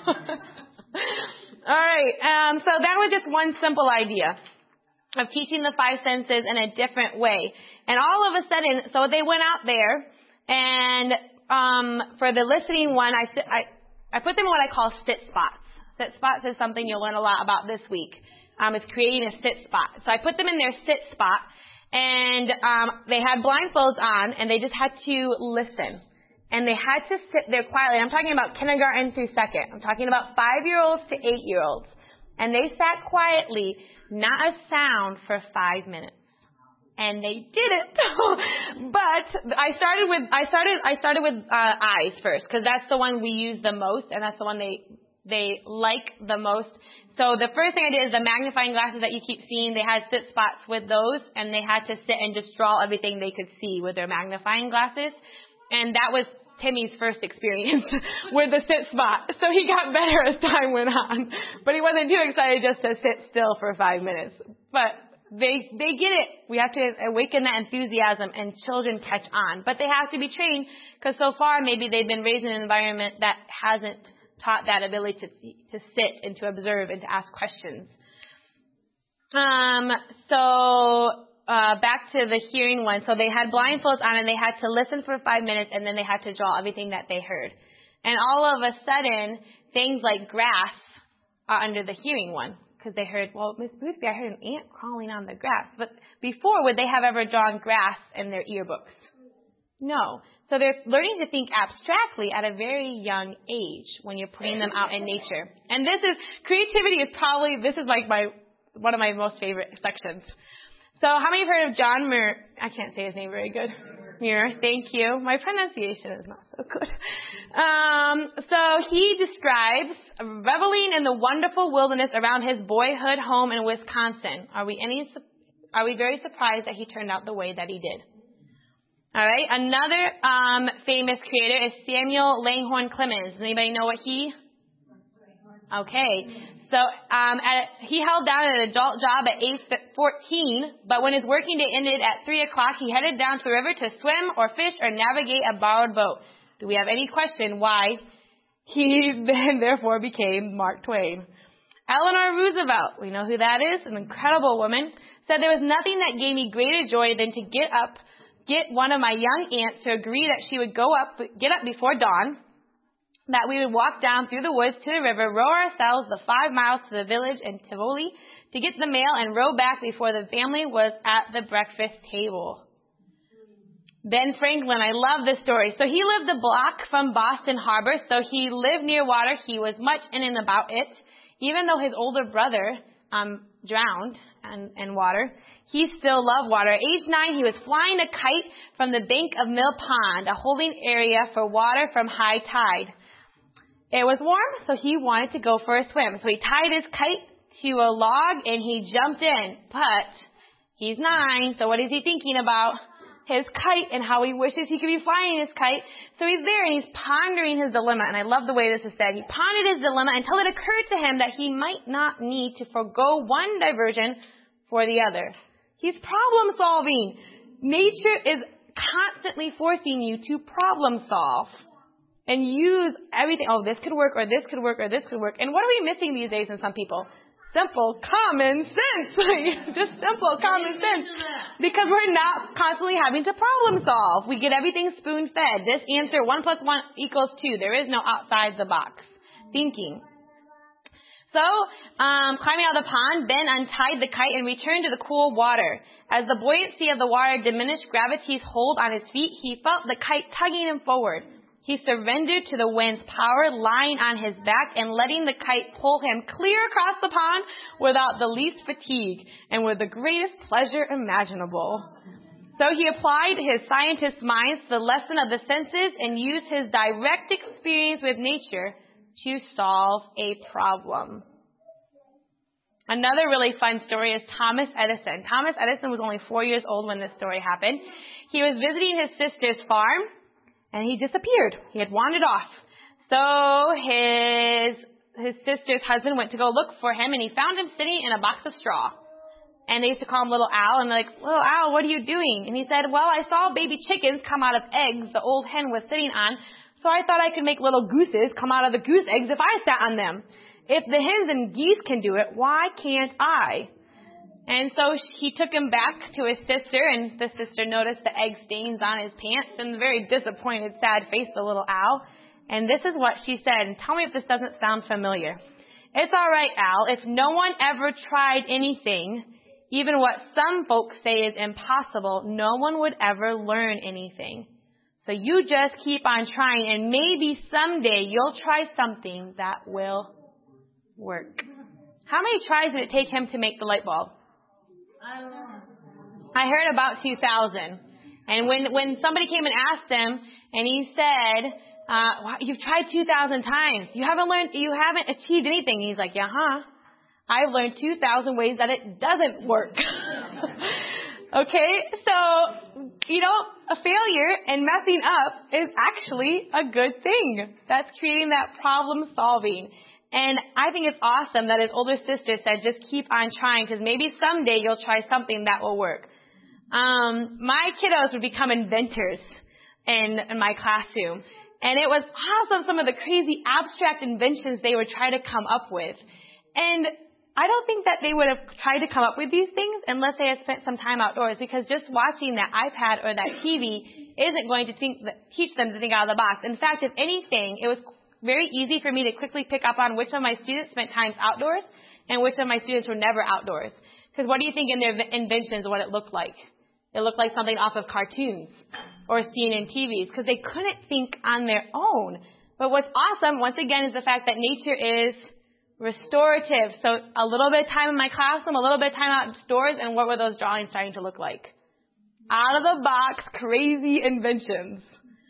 All right, so that was just one simple idea of teaching the 5 senses in a different way. And all of a sudden, so they went out there, and for the listening one, I put them in what I call sit spots. Sit spots is something you'll learn a lot about this week. It's creating a sit spot. So I put them in their sit spot, and they had blindfolds on, and they just had to listen. And they had to sit there quietly. I'm talking about kindergarten through second. I'm talking about 5-year-olds to 8-year-olds. And they sat quietly, not a sound, for 5 minutes. And they did it. But I started with eyes first, because that's the one we use the most, and that's the one they like the most. So the first thing I did is the magnifying glasses that you keep seeing. They had sit spots with those, and they had to sit and just draw everything they could see with their magnifying glasses. And that was Timmy's first experience with the sit spot. So he got better as time went on. But he wasn't too excited just to sit still for 5 minutes. But they get it. We have to awaken that enthusiasm, and children catch on. But they have to be trained, because so far maybe they've been raised in an environment that hasn't taught that ability to sit and to observe and to ask questions. Back to the hearing one. So they had blindfolds on, and they had to listen for 5 minutes, and then they had to draw everything that they heard. And all of a sudden, things like grass are under the hearing one, because they heard, well, Miss Boothby, I heard an ant crawling on the grass. But before, would they have ever drawn grass in their yearbooks? No. So they're learning to think abstractly at a very young age when you're putting them out in nature. And creativity is one of my most favorite sections. So how many have heard of John Muir? I can't say his name very good. Muir, thank you. My pronunciation is not so good. So he describes reveling in the wonderful wilderness around his boyhood home in Wisconsin. Are we very surprised that he turned out the way that he did? All right. Another famous creator is Samuel Langhorne Clemens. Does anybody know what he? Okay. So he held down an adult job at age 14, but when his working day ended at 3 o'clock, he headed down to the river to swim or fish or navigate a borrowed boat. Do we have any question why he then therefore became Mark Twain? Eleanor Roosevelt, we know who that is, an incredible woman, said there was nothing that gave me greater joy than to get one of my young aunts to agree that she would get up before dawn, that we would walk down through the woods to the river, row ourselves the 5 miles to the village in Tivoli to get the mail, and row back before the family was at the breakfast table. Ben Franklin, I love this story. So he lived a block from Boston Harbor, so he lived near water. He was much in and about it. Even though his older brother drowned in water, he still loved water. At age 9, he was flying a kite from the bank of Mill Pond, a holding area for water from high tide. It was warm, so he wanted to go for a swim. So he tied his kite to a log, and he jumped in. But he's 9, so what is he thinking about? His kite and how he wishes he could be flying his kite. So he's there, and he's pondering his dilemma. And I love the way this is said. He pondered his dilemma until it occurred to him that he might not need to forego one diversion for the other. He's problem solving. Nature is constantly forcing you to problem solve and use everything. Oh, this could work, or this could work, or this could work. And what are we missing these days in some people? Simple common sense. Just simple common sense. Because we're not constantly having to problem solve. We get everything spoon fed. This answer, 1 + 1 = 2. There is no outside the box thinking. So, climbing out of the pond, Ben untied the kite and returned to the cool water. As the buoyancy of the water diminished gravity's hold on his feet, he felt the kite tugging him forward. He surrendered to the wind's power, lying on his back and letting the kite pull him clear across the pond without the least fatigue and with the greatest pleasure imaginable. So he applied his scientist's mind to the lesson of the senses and used his direct experience with nature to solve a problem. Another really fun story is Thomas Edison. Thomas Edison was only 4 years old when this story happened. He was visiting his sister's farm, and he disappeared. He had wandered off. So his sister's husband went to go look for him, and he found him sitting in a box of straw. And they used to call him Little Al, and they're like, Little Al, what are you doing? And he said, well, I saw baby chickens come out of eggs the old hen was sitting on, so I thought I could make little gooses come out of the goose eggs if I sat on them. If the hens and geese can do it, why can't I? And so he took him back to his sister, and the sister noticed the egg stains on his pants and the very disappointed, sad face of Little Al. And this is what she said, and tell me if this doesn't sound familiar. It's all right, Al, if no one ever tried anything, even what some folks say is impossible, no one would ever learn anything. So you just keep on trying, and maybe someday you'll try something that will work. How many tries did it take him to make the light bulb? I don't know. I heard about 2,000. And when somebody came and asked him, and he said, wow, you've tried 2,000 times. You haven't achieved anything. And he's like, I've learned 2,000 ways that it doesn't work. Okay, so, a failure and messing up is actually a good thing. That's creating that problem solving. And I think it's awesome that his older sister said, just keep on trying, because maybe someday you'll try something that will work. My kiddos would become inventors in my classroom. And it was awesome, some of the crazy abstract inventions they would try to come up with. And I don't think that they would have tried to come up with these things unless they had spent some time outdoors, because just watching that iPad or that TV isn't going to teach them to think out of the box. In fact, if anything, it was very easy for me to quickly pick up on which of my students spent times outdoors and which of my students were never outdoors. Because what do you think in their inventions what it looked like? It looked like something off of cartoons or seen in TVs, because they couldn't think on their own. But what's awesome, once again, is the fact that nature is restorative. So a little bit of time in my classroom, a little bit of time outdoors, and what were those drawings starting to look like? Out of the box, crazy inventions.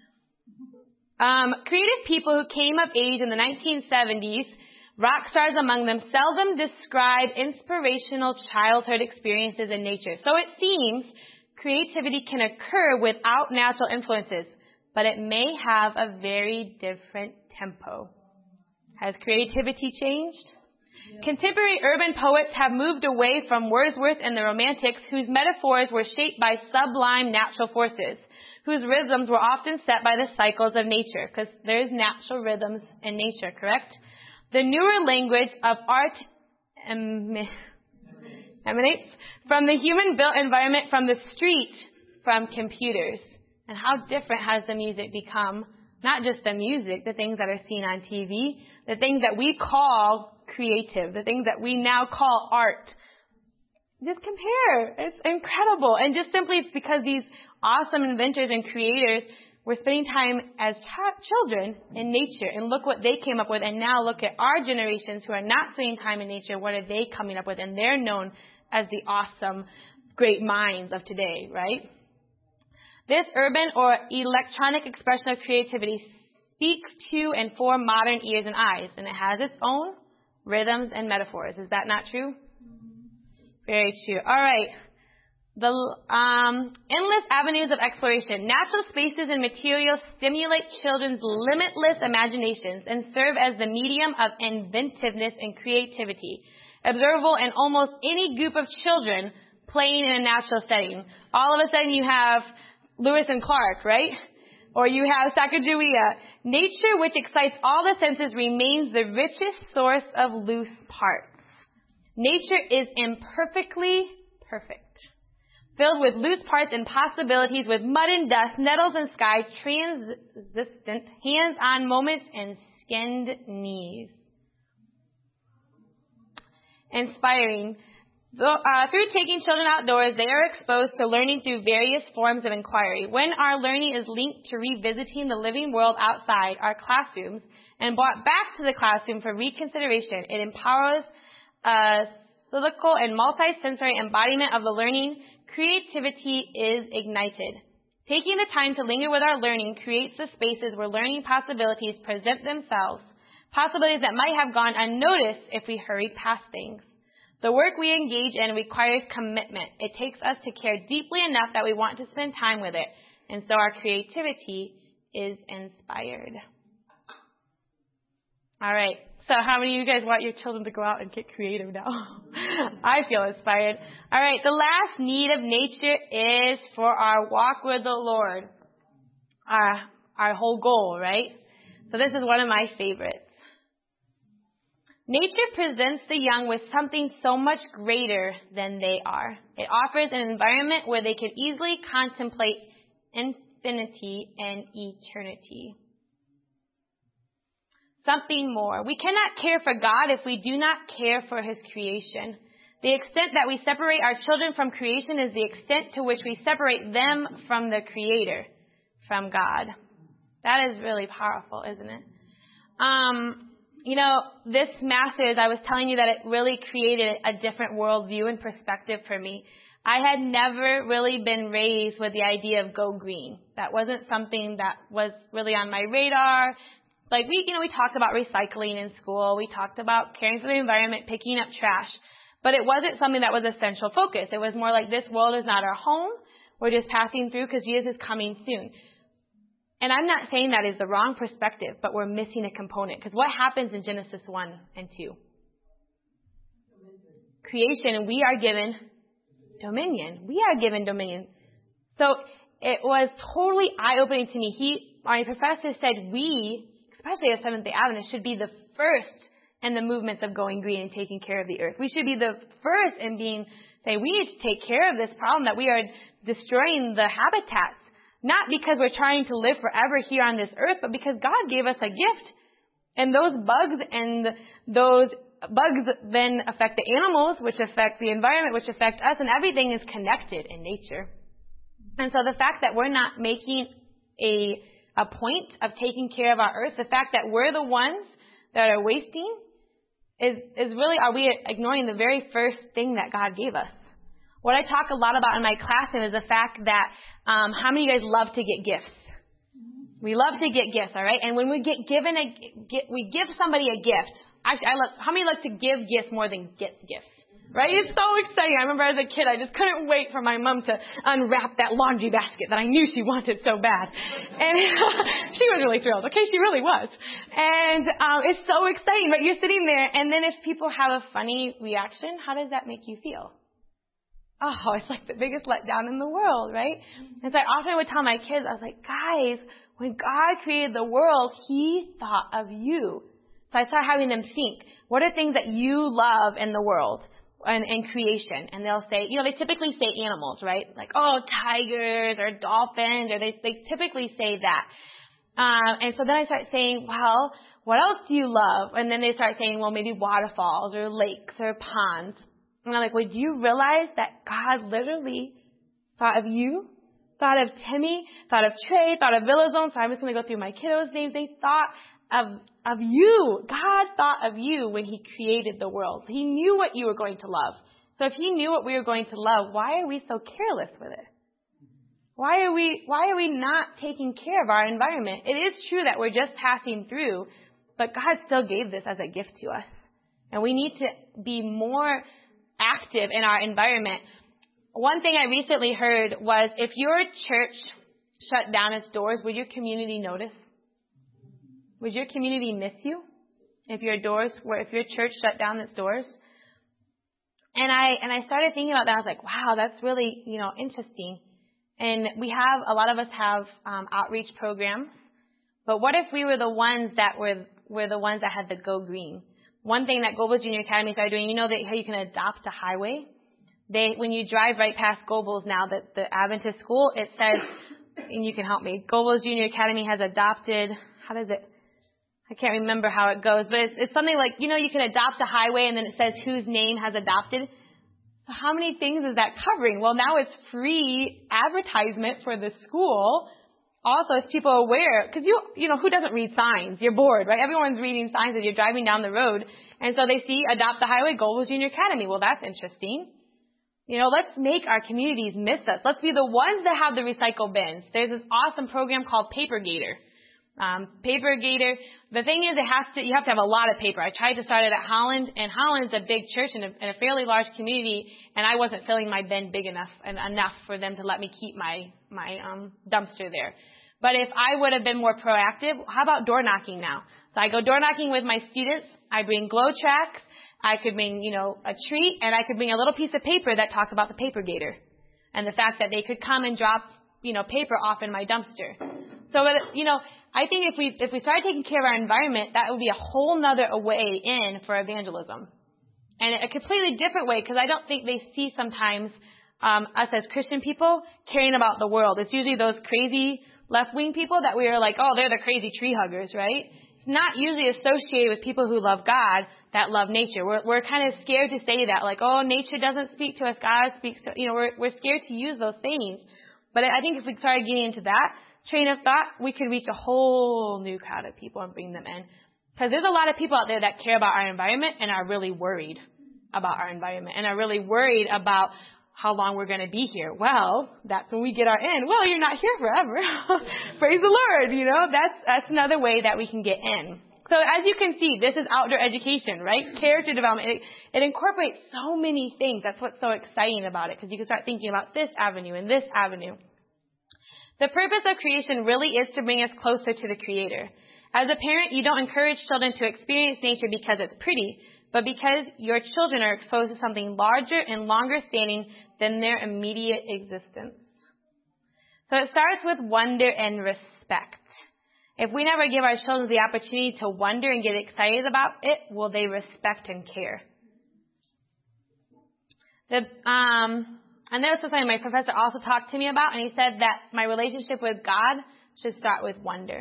Creative people who came of age in the 1970s, rock stars among them, seldom describe inspirational childhood experiences in nature. So it seems creativity can occur without natural influences, but it may have a very different tempo. Has creativity changed? Yeah. Contemporary urban poets have moved away from Wordsworth and the Romantics, whose metaphors were shaped by sublime natural forces, whose rhythms were often set by the cycles of nature, because there's natural rhythms in nature, correct? The newer language of art emanates from the human-built environment, from the street, from computers. And how different has the music become? Not just the music, the things that are seen on TV, the things that we call creative, the things that we now call art. Just compare. It's incredible. And just simply because these awesome inventors and creators were spending time as children in nature, and look what they came up with. And now look at our generations who are not spending time in nature. What are they coming up with? And they're known as the awesome, great minds of today, right? This urban or electronic expression of creativity speaks to and for modern ears and eyes, and it has its own rhythms and metaphors. Is that not true? Very true. All right. The endless avenues of exploration. Natural spaces and materials stimulate children's limitless imaginations and serve as the medium of inventiveness and creativity. Observable in almost any group of children, playing in a natural setting. All of a sudden you have Lewis and Clark, right? Or you have Sacagawea. Nature, which excites all the senses, remains the richest source of loose parts. Nature is imperfectly perfect, filled with loose parts and possibilities, with mud and dust, nettles and sky, transistent, hands-on moments, and skinned knees. Inspiring. Through taking children outdoors, they are exposed to learning through various forms of inquiry. When our learning is linked to revisiting the living world outside our classrooms and brought back to the classroom for reconsideration, it empowers a cyclical and multi-sensory embodiment of the learning. Creativity is ignited. Taking the time to linger with our learning creates the spaces where learning possibilities present themselves, possibilities that might have gone unnoticed if we hurried past things. The work we engage in requires commitment. It takes us to care deeply enough that we want to spend time with it. And so our creativity is inspired. All right. So how many of you guys want your children to go out and get creative now? I feel inspired. All right. The last need of nature is for our walk with the Lord. Our whole goal, right? So this is one of my favorites. Nature presents the young with something so much greater than they are. It offers an environment where they can easily contemplate infinity and eternity. Something more. We cannot care for God if we do not care for His creation. The extent that we separate our children from creation is the extent to which we separate them from the Creator, from God. That is really powerful, isn't it? This Masters, I was telling you that it really created a different worldview and perspective for me. I had never really been raised with the idea of go green. That wasn't something that was really on my radar. Like we talked about recycling in school. We talked about caring for the environment, picking up trash. But it wasn't something that was a central focus. It was more like this world is not our home. We're just passing through because Jesus is coming soon. And I'm not saying that is the wrong perspective, but we're missing a component. Because what happens in Genesis 1 and 2? Creation, and we are given dominion. We are given dominion. So it was totally eye-opening to me. My professor said we, especially as Seventh-day Adventists, should be the first in the movements of going green and taking care of the earth. We should be the first in saying we need to take care of this problem that we are destroying the habitats. Not because we're trying to live forever here on this earth, but because God gave us a gift. And those bugs then affect the animals, which affect the environment, which affect us, and everything is connected in nature. And so the fact that we're not making a point of taking care of our earth, the fact that we're the ones that are wasting, is really, are we ignoring the very first thing that God gave us? What I talk a lot about in my classroom is the fact that how many of you guys love to get gifts? We love to get gifts, all right? And when we we give somebody a gift. Actually, how many like to give gifts more than get gifts? Right? It's so exciting. I remember as a kid, I just couldn't wait for my mom to unwrap that laundry basket that I knew she wanted so bad. And she was really thrilled. Okay, she really was. And it's so exciting. But you're sitting there, and then if people have a funny reaction, how does that make you feel? Oh, it's like the biggest letdown in the world, right? And so I often would tell my kids, I was like, guys, when God created the world, He thought of you. So I started having them think, what are things that you love in the world and in creation? And they'll say, they typically say animals, right? Like, oh, tigers or dolphins, or they typically say that. And so then I start saying, well, what else do you love? And then they start saying, well, maybe waterfalls or lakes or ponds. And I'm like, well, do you realize that God literally thought of you? Thought of Timmy, thought of Trey, thought of Villazone. So I'm just going to go through my kiddos' names. They thought of you. God thought of you when He created the world. He knew what you were going to love. So if He knew what we were going to love, why are we so careless with it? Why are we not taking care of our environment? It is true that we're just passing through, but God still gave this as a gift to us. And we need to be more active in our environment. One thing I recently heard was if your church shut down its doors, would your community notice? Would your community miss you if your church shut down its doors? And I started thinking about that. I was like, wow, that's really, interesting. And a lot of us have outreach programs. But what if we were the ones that were the ones that had the Go Green? One thing that Gobles Junior Academy started doing, how you can adopt a highway? When you drive right past Gobles now, the Adventist school, it says, and you can help me, Gobles Junior Academy has adopted, I can't remember how it goes, but it's something like, you can adopt a highway and then it says whose name has adopted. So how many things is that covering? Well, now it's free advertisement for the school. Also, as people are aware, because who doesn't read signs? You're bored, right? Everyone's reading signs as you're driving down the road. And so they see adopt the highway, Gobles Junior Academy. Well, that's interesting. Let's make our communities miss us. Let's be the ones that have the recycle bins. There's this awesome program called Paper Gator. Paper Gator. The thing is, you have to have a lot of paper. I tried to start it at Holland, and Holland's a big church and a fairly large community, and I wasn't filling my bin big enough for them to let me keep my dumpster there. But if I would have been more proactive, how about door knocking now? So I go door knocking with my students. I bring glow tracks. I could bring, a treat, and I could bring a little piece of paper that talks about the Paper Gator and the fact that they could come and drop, paper off in my dumpster. So, I think if we started taking care of our environment, that would be a whole nother way in for evangelism. And a completely different way, because I don't think they see sometimes us as Christian people caring about the world. It's usually those crazy left-wing people that we are like, oh, they're the crazy tree huggers, right? It's not usually associated with people who love God that love nature. We're kind of scared to say that, like, oh, nature doesn't speak to us, God speaks to, we're scared to use those things. But I think if we started getting into that train of thought, we could reach a whole new crowd of people and bring them in. Because there's a lot of people out there that care about our environment and are really worried about our environment and are really worried about how long we're going to be here. Well, that's when we get our in. Well, you're not here forever. Praise the Lord, That's another way that we can get in. So as you can see, this is outdoor education, right? Character development. It incorporates so many things. That's what's so exciting about it, because you can start thinking about this avenue and this avenue. The purpose of creation really is to bring us closer to the Creator. As a parent, you don't encourage children to experience nature because it's pretty, but because your children are exposed to something larger and longer standing than their immediate existence. So it starts with wonder and respect. If we never give our children the opportunity to wonder and get excited about it, will they respect and care? And this is something my professor also talked to me about, and he said that my relationship with God should start with wonder.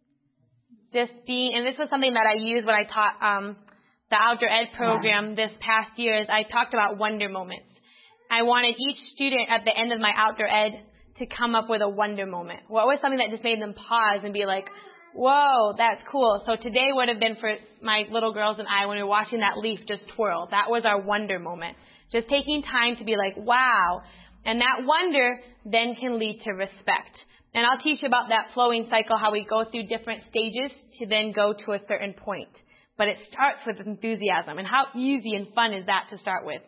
And this was something that I used when I taught the outdoor ed program this past year, is I talked about wonder moments. I wanted each student at the end of my outdoor ed to come up with a wonder moment. What was something that just made them pause and be like, whoa, that's cool. So today would have been for my little girls and I when we were watching that leaf just twirl. That was our wonder moment. Just taking time to be like, wow. And that wonder then can lead to respect. And I'll teach you about that flowing cycle, how we go through different stages to then go to a certain point. But it starts with enthusiasm. And how easy and fun is that to start with?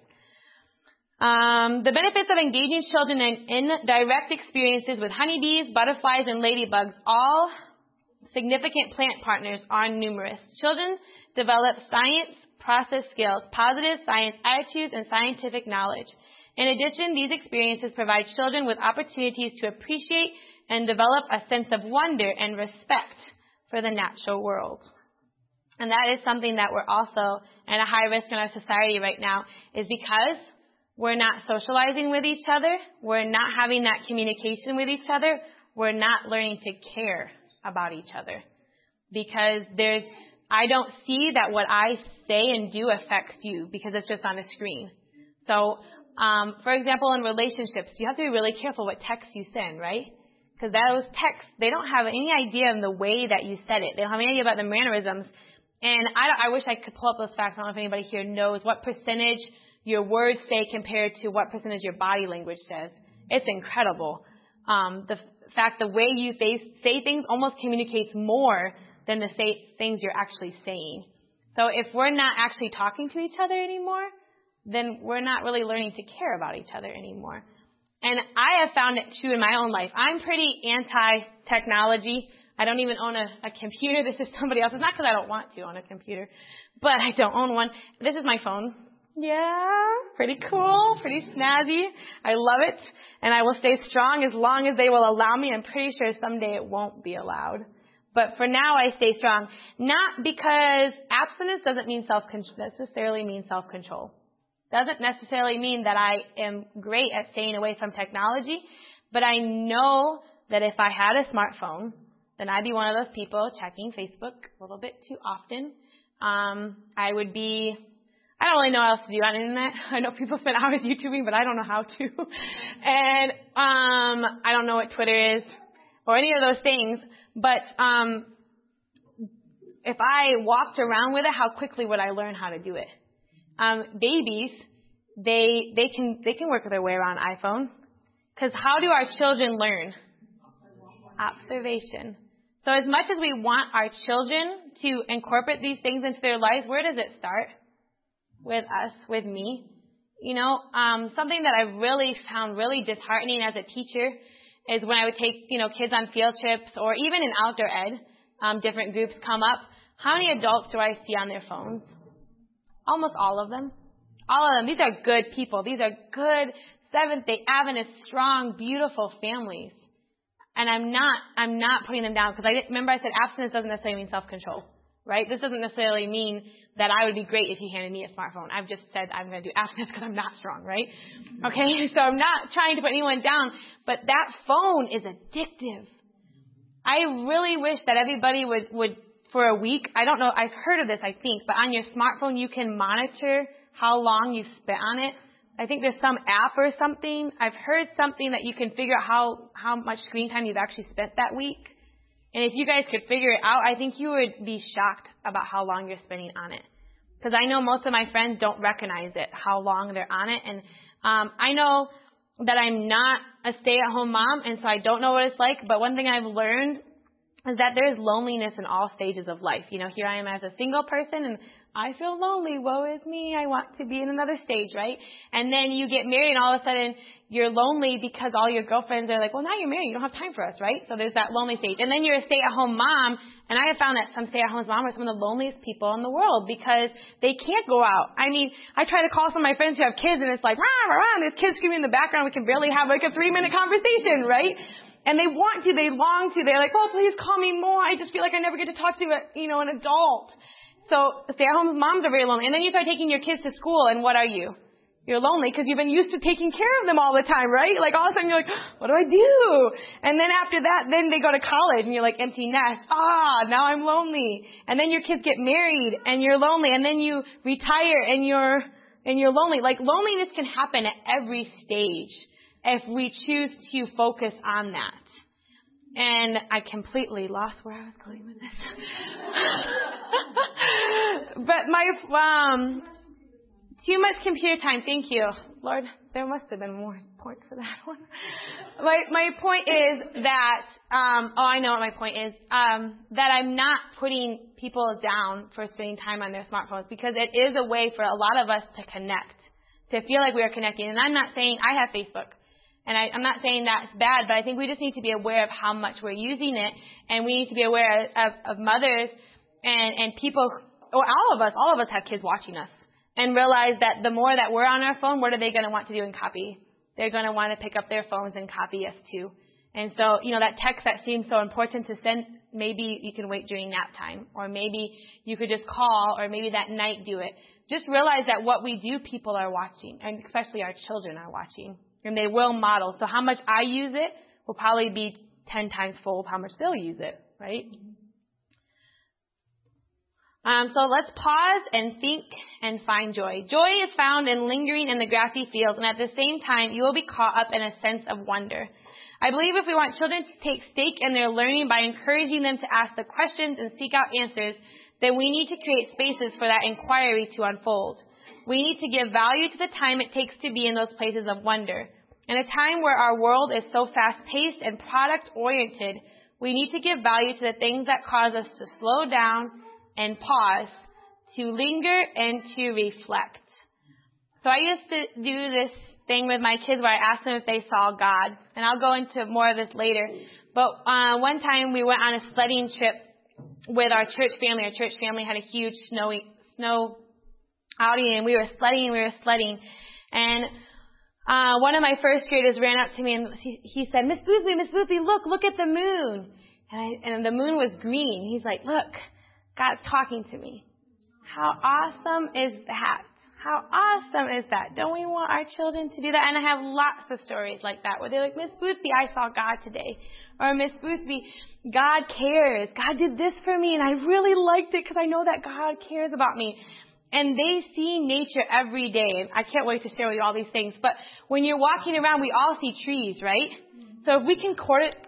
The benefits of engaging children in direct experiences with honeybees, butterflies, and ladybugs, all significant plant partners, are numerous. Children develop science, process skills, positive science attitudes, and scientific knowledge. In addition, these experiences provide children with opportunities to appreciate and develop a sense of wonder and respect for the natural world. And that is something that we're also at a high risk in our society right now, is because we're not socializing with each other, we're not having that communication with each other, we're not learning to care about each other. Because I don't see that what I say and do affects you because it's just on a screen. So, for example, in relationships, you have to be really careful what texts you send, right? Because those texts, they don't have any idea of the way that you said it. They don't have any idea about the mannerisms. And I wish I could pull up those facts. I don't know if anybody here knows what percentage your words say compared to what percentage your body language says. It's incredible. The way you say things almost communicates more than the things you're actually saying. So if we're not actually talking to each other anymore, then we're not really learning to care about each other anymore. And I have found it true in my own life. I'm pretty anti-technology. I don't even own a computer. This is somebody else's. Not because I don't want to own a computer, but I don't own one. This is my phone. Yeah, pretty cool, pretty snazzy. I love it. And I will stay strong as long as they will allow me. I'm pretty sure someday it won't be allowed. But for now, I stay strong. Not because abstinence doesn't necessarily mean self-control. Doesn't necessarily mean that I am great at staying away from technology. But I know that if I had a smartphone, then I'd be one of those people checking Facebook a little bit too often. I would be... I don't really know what else to do on the internet. I know people spend hours YouTubing, but I don't know how to. And I don't know what Twitter is or any of those things. But if I walked around with it, how quickly would I learn how to do it? Babies, they can work their way around iPhone. Because how do our children learn? Observation. So as much as we want our children to incorporate these things into their lives, where does it start? With us, with me. You know, something that I really found really disheartening as a teacher is when I would take, kids on field trips or even in outdoor ed, different groups come up. How many adults do I see on their phones? Almost all of them. All of them. These are good people. These are good Seventh-day Adventist, strong, beautiful families. And I'm not putting them down because remember I said abstinence doesn't necessarily mean self-control. Right? This doesn't necessarily mean that I would be great if you handed me a smartphone. I've just said I'm going to do abstinence because I'm not strong, right? Okay? So I'm not trying to put anyone down, but that phone is addictive. I really wish that everybody would for a week, I don't know, I've heard of this, I think, but on your smartphone you can monitor how long you've spent on it. I think there's some app or something. I've heard something that you can figure out how much screen time you've actually spent that week. And if you guys could figure it out, I think you would be shocked about how long you're spending on it. Because I know most of my friends don't recognize it, how long they're on it. And I know that I'm not a stay-at-home mom, and so I don't know what it's like. But one thing I've learned is that there is loneliness in all stages of life. Here I am as a single person, and I feel lonely. Woe is me. I want to be in another stage, right? And then you get married, and all of a sudden you're lonely because all your girlfriends are like, well, now you're married. You don't have time for us, right? So there's that lonely stage. And then you're a stay-at-home mom, and I have found that some stay-at-home moms are some of the loneliest people in the world because they can't go out. I mean, I try to call some of my friends who have kids, and it's like, rah, rah, rah, and there's kids screaming in the background. We can barely have like a 3-minute conversation, right? And they want to, they long to. They're like, oh, please call me more. I just feel like I never get to talk to an adult. So stay-at-home moms are very lonely. And then you start taking your kids to school, and what are you? You're lonely because you've been used to taking care of them all the time, right? Like all of a sudden you're like, what do I do? And then after that, then they go to college, and you're like, empty nest. Now I'm lonely. And then your kids get married, and you're lonely. And then you retire, and you're lonely. Like loneliness can happen at every stage if we choose to focus on that. And I completely lost where I was going with this. But too much computer time. Thank you. Lord, there must have been more points for that one. My point is that, I know what my point is, that I'm not putting people down for spending time on their smartphones because it is a way for a lot of us to connect, to feel like we are connecting. And I'm not saying I have Facebook. And I'm not saying that's bad, but I think we just need to be aware of how much we're using it. And we need to be aware of mothers and people, or all of us have kids watching us. And realize that the more that we're on our phone, what are they going to want to do and copy? They're going to want to pick up their phones and copy us too. And so, that text that seems so important to send, maybe you can wait during nap time. Or maybe you could just call, or maybe that night do it. Just realize that what we do, people are watching. And especially our children are watching. And they will model. So how much I use it will probably be 10 times fold how much they'll use it, right? So let's pause and think and find joy. Joy is found in lingering in the grassy fields, and at the same time, you will be caught up in a sense of wonder. I believe if we want children to take stake in their learning by encouraging them to ask the questions and seek out answers, then we need to create spaces for that inquiry to unfold. We need to give value to the time it takes to be in those places of wonder. In a time where our world is so fast-paced and product-oriented, we need to give value to the things that cause us to slow down and pause, to linger and to reflect. So I used to do this thing with my kids where I asked them if they saw God. And I'll go into more of this later. But one time we went on a sledding trip with our church family. Our church family had a huge snow outing, and we were sledding. And one of my first graders ran up to me and he said, Miss Boothby, look at the moon. And the moon was green. He's like, look, God's talking to me. How awesome is that? How awesome is that? Don't we want our children to do that? And I have lots of stories like that where they're like, Miss Boothby, I saw God today. Or Miss Boothby, God cares. God did this for me and I really liked it because I know that God cares about me. And they see nature every day. I can't wait to share with you all these things. But when you're walking around, we all see trees, right? So if we can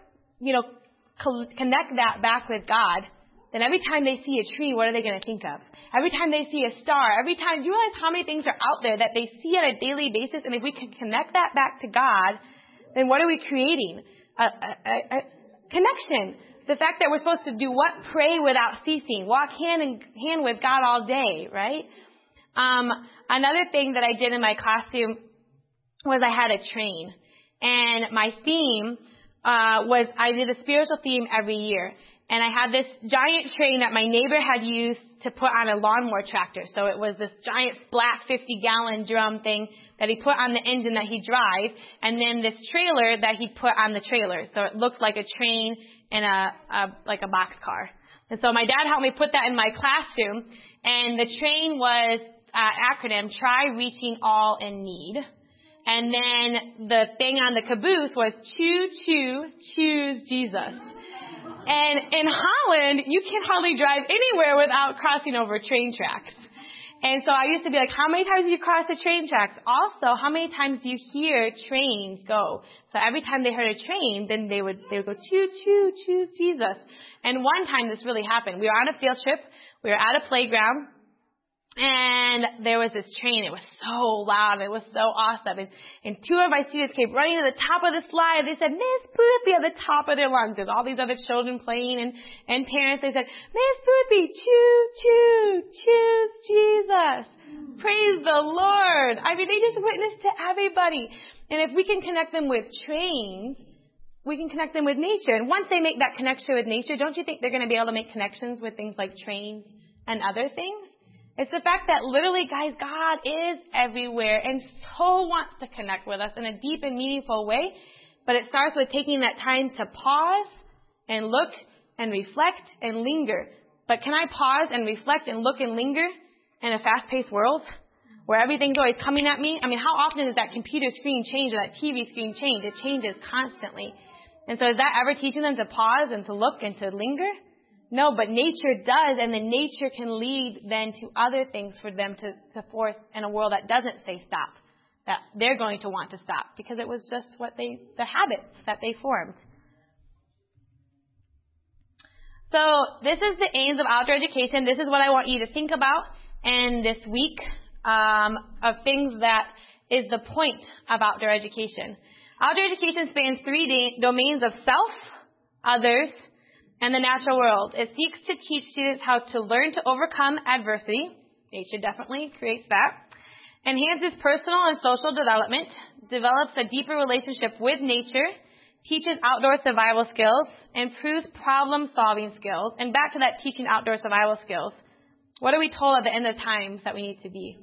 connect that back with God, then every time they see a tree, what are they going to think of? Every time they see a star, every time, you realize how many things are out there that they see on a daily basis? And if we can connect that back to God, then what are we creating? A connection. The fact that we're supposed to do what? Pray without ceasing. Walk hand in hand with God all day, right? Another thing that I did in my classroom was I had a train. And my theme was I did a spiritual theme every year. And I had this giant train that my neighbor had used to put on a lawnmower tractor. So it was this giant black 50-gallon drum thing that he put on the engine that he drive, and then this trailer that he put on the trailer. So it looked like a train and like a box car. And so my dad helped me put that in my classroom, and the train was acronym, Try Reaching All in Need. And then the thing on the caboose was choose Jesus. And in Holland, you can hardly drive anywhere without crossing over train tracks. And so I used to be like, how many times do you cross the train tracks? Also, how many times do you hear trains go? So every time they heard a train, then they would go, choose Jesus. And one time this really happened. We were on a field trip. We were at a playground. And there was this train. It was so loud. It was so awesome. And two of my students came running to the top of the slide. They said, Miss Boothby, at the top of their lungs. There's all these other children playing and parents. They said, Miss Boothby, choose Jesus. Praise the Lord. I mean, they just witnessed to everybody. And if we can connect them with trains, we can connect them with nature. And once they make that connection with nature, don't you think they're going to be able to make connections with things like trains and other things? It's the fact that literally, guys, God is everywhere and so wants to connect with us in a deep and meaningful way. But it starts with taking that time to pause and look and reflect and linger. But can I pause and reflect and look and linger in a fast-paced world where everything's always coming at me? I mean, how often does that computer screen change or that TV screen change? It changes constantly. And so is that ever teaching them to pause and to look and to linger? No, but nature does, and then nature can lead then to other things for them to force in a world that doesn't say stop, that they're going to want to stop because it was just the habits that they formed. So this is the aims of outdoor education. This is what I want you to think about in this week of things that is the point of outdoor education. Outdoor education spans three domains of self, others, and the natural world. It seeks to teach students how to learn to overcome adversity. Nature definitely creates that. Enhances personal and social development. Develops a deeper relationship with nature. Teaches outdoor survival skills. Improves problem-solving skills. And back to that teaching outdoor survival skills. What are we told at the end of times that we need to be?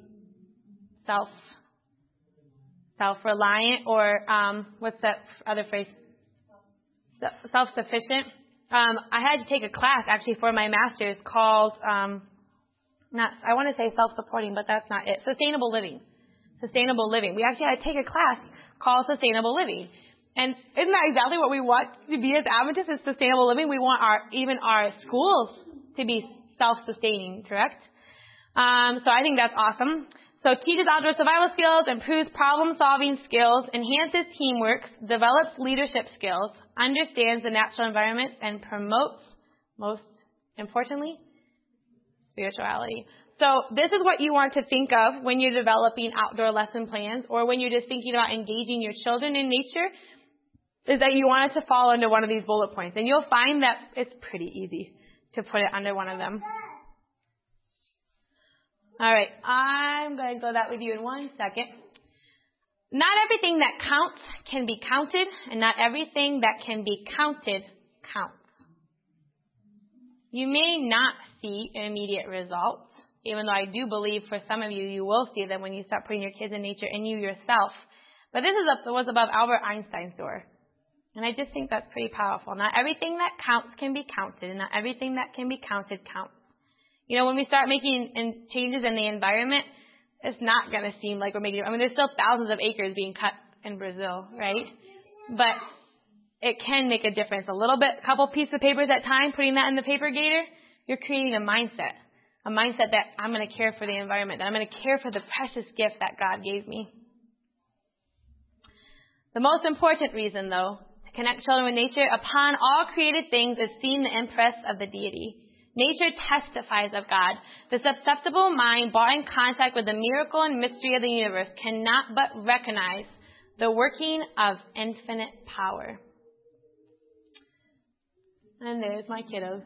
Self-reliant, or what's that other phrase? Self-sufficient. I had to take a class actually for my master's called, I want to say self-supporting, but that's not it. Sustainable living. We actually had to take a class called Sustainable Living. And isn't that exactly what we want to be as Adventists, is sustainable living? We want our schools to be self-sustaining, correct? So I think that's awesome. So teaches outdoor survival skills, improves problem-solving skills, enhances teamwork, develops leadership skills, understands the natural environment, and promotes, most importantly, spirituality. So this is what you want to think of when you're developing outdoor lesson plans, or when you're just thinking about engaging your children in nature, is that you want it to fall under one of these bullet points. And you'll find that it's pretty easy to put it under one of them. All right, I'm going to go that with you in 1 second. Not everything that counts can be counted, and not everything that can be counted counts. You may not see immediate results even though I do believe for some of you, you will see them when you start putting your kids in nature and you yourself. But this was above Albert Einstein's door. And I just think that's pretty powerful. Not everything that counts can be counted, and not everything that can be counted counts. You know, when we start making changes in the environment, it's not going to seem like we're making, there's still thousands of acres being cut in Brazil, right? But it can make a difference. A little bit, a couple pieces of papers at a time, putting that in the paper gator, you're creating a mindset that I'm going to care for the environment, that I'm going to care for the precious gift that God gave me. The most important reason, though, to connect children with nature upon all created things is seeing the impress of the deity. Nature testifies of God. The susceptible mind, brought in contact with the miracle and mystery of the universe, cannot but recognize the working of infinite power. And there's my kiddos.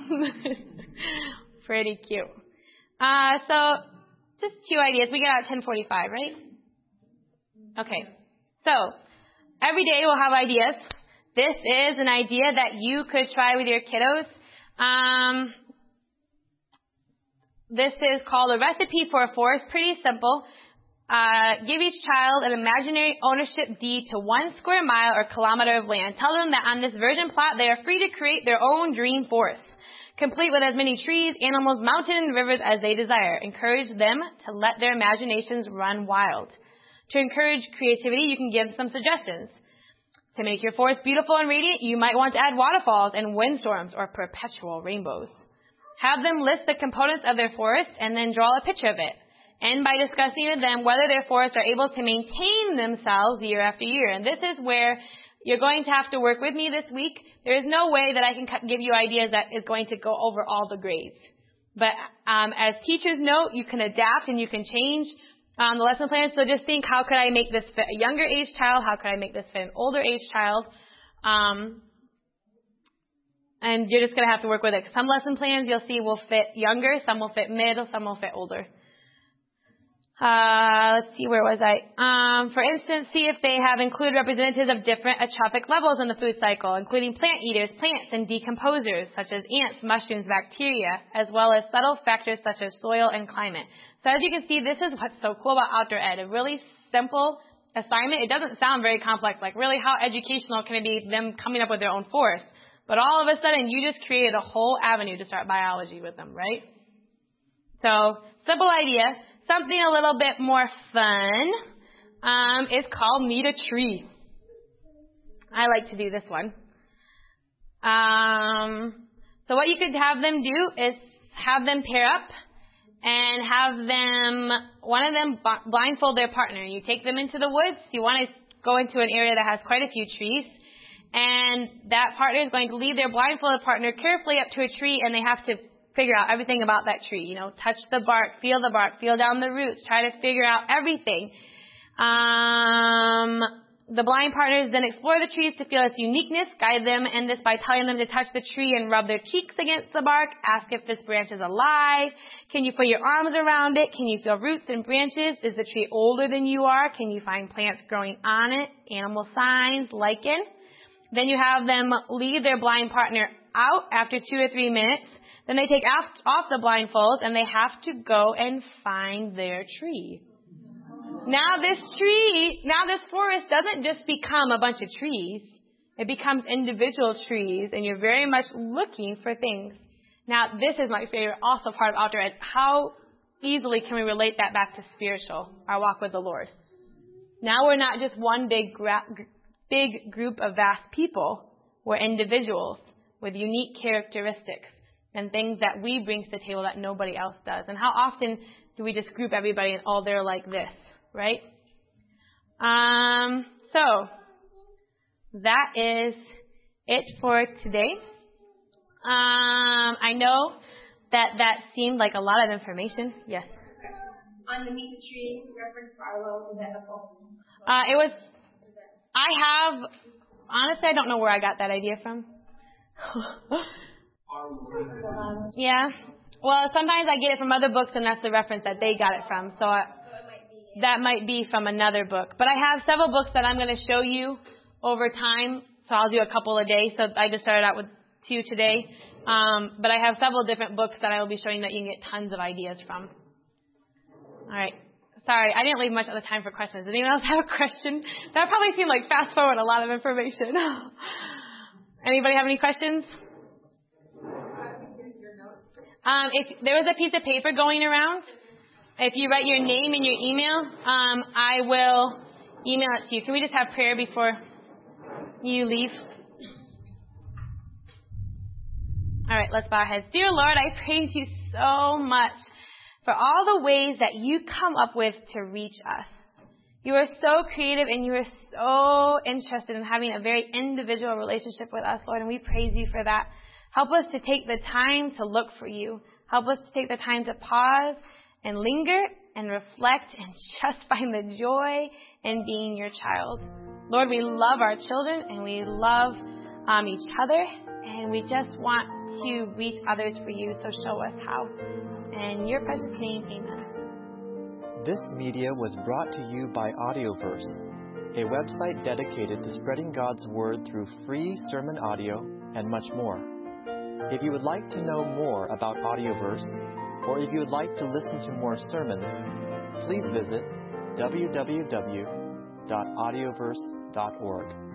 Pretty cute. So, just 2 ideas. We got out at 10:45, right? Okay. So, every day we'll have ideas. This is an idea that you could try with your kiddos. This is called a recipe for a forest. Pretty simple. Give each child an imaginary ownership deed to 1 square mile or kilometer of land. Tell them that on this virgin plot they are free to create their own dream forest, complete with as many trees, animals, mountains, and rivers as they desire. Encourage them to let their imaginations run wild. To encourage creativity, you can give some suggestions. To make your forest beautiful and radiant, you might want to add waterfalls and windstorms or perpetual rainbows. Have them list the components of their forest and then draw a picture of it. And by discussing with them whether their forests are able to maintain themselves year after year. And this is where you're going to have to work with me this week. There is no way that I can give you ideas that is going to go over all the grades. But as teachers know, you can adapt and you can change the lesson plan. So just think, how could I make this fit a younger age child? How could I make this fit an older age child? And you're just going to have to work with it. Some lesson plans you'll see will fit younger, some will fit mid, some will fit older. Let's see, where was I? For instance, see if they have included representatives of different atrophic levels in the food cycle, including plant eaters, plants, and decomposers, such as ants, mushrooms, bacteria, as well as subtle factors such as soil and climate. So as you can see, this is what's so cool about outdoor ed. A really simple assignment. It doesn't sound very complex. Like, really, how educational can it be them coming up with their own forest? But all of a sudden, you just created a whole avenue to start biology with them, right? So, simple idea. Something a little bit more fun is called Meet a Tree. I like to do this one. So what you could have them do is have them pair up and have them, one of them blindfold their partner. You take them into the woods. You want to go into an area that has quite a few trees. And that partner is going to lead their blindfolded partner carefully up to a tree, and they have to figure out everything about that tree. You know, touch the bark, feel down the roots, try to figure out everything. The blind partners then explore the trees to feel its uniqueness, guide them in this by telling them to touch the tree and rub their cheeks against the bark, ask if this branch is alive. Can you put your arms around it? Can you feel roots and branches? Is the tree older than you are? Can you find plants growing on it? Animal signs, lichen. Then you have them lead their blind partner out after 2 or 3 minutes. Then they take off the blindfolds and they have to go and find their tree. Now this forest doesn't just become a bunch of trees. It becomes individual trees, and you're very much looking for things. Now, this is my favorite also part of outdoor ed. How easily can we relate that back to spiritual, our walk with the Lord? Now we're not just one big group of vast people. We're individuals with unique characteristics and things that we bring to the table that nobody else does. And how often do we just group everybody and all they're like this, right? So that is it for today. I know that seemed like a lot of information. Yes. On the Meet the Tree reference for Arlo, is that helpful? Honestly, I don't know where I got that idea from. Yeah. Well, sometimes I get it from other books, and that's the reference that they got it from. So that might be from another book. But I have several books that I'm going to show you over time. So I'll do a couple a day. So I just started out with to you today. But I have several different books that I will be showing that you can get tons of ideas from. All right. Sorry, I didn't leave much of the time for questions. Does anyone else have a question? That probably seemed like fast forward a lot of information. Anybody have any questions? If there was a piece of paper going around, if you write your name and your email, I will email it to you. Can we just have prayer before you leave? All right, let's bow our heads. Dear Lord, I praise you so much for all the ways that you come up with to reach us. You are so creative and you are so interested in having a very individual relationship with us, Lord, and we praise you for that. Help us to take the time to look for you. Help us to take the time to pause and linger and reflect and just find the joy in being your child. Lord, we love our children and we love each other, and we just want to reach others for you, so show us how. In your precious name, amen. This media was brought to you by Audioverse, a website dedicated to spreading God's Word through free sermon audio and much more. If you would like to know more about Audioverse, or if you would like to listen to more sermons, please visit www.audioverse.org.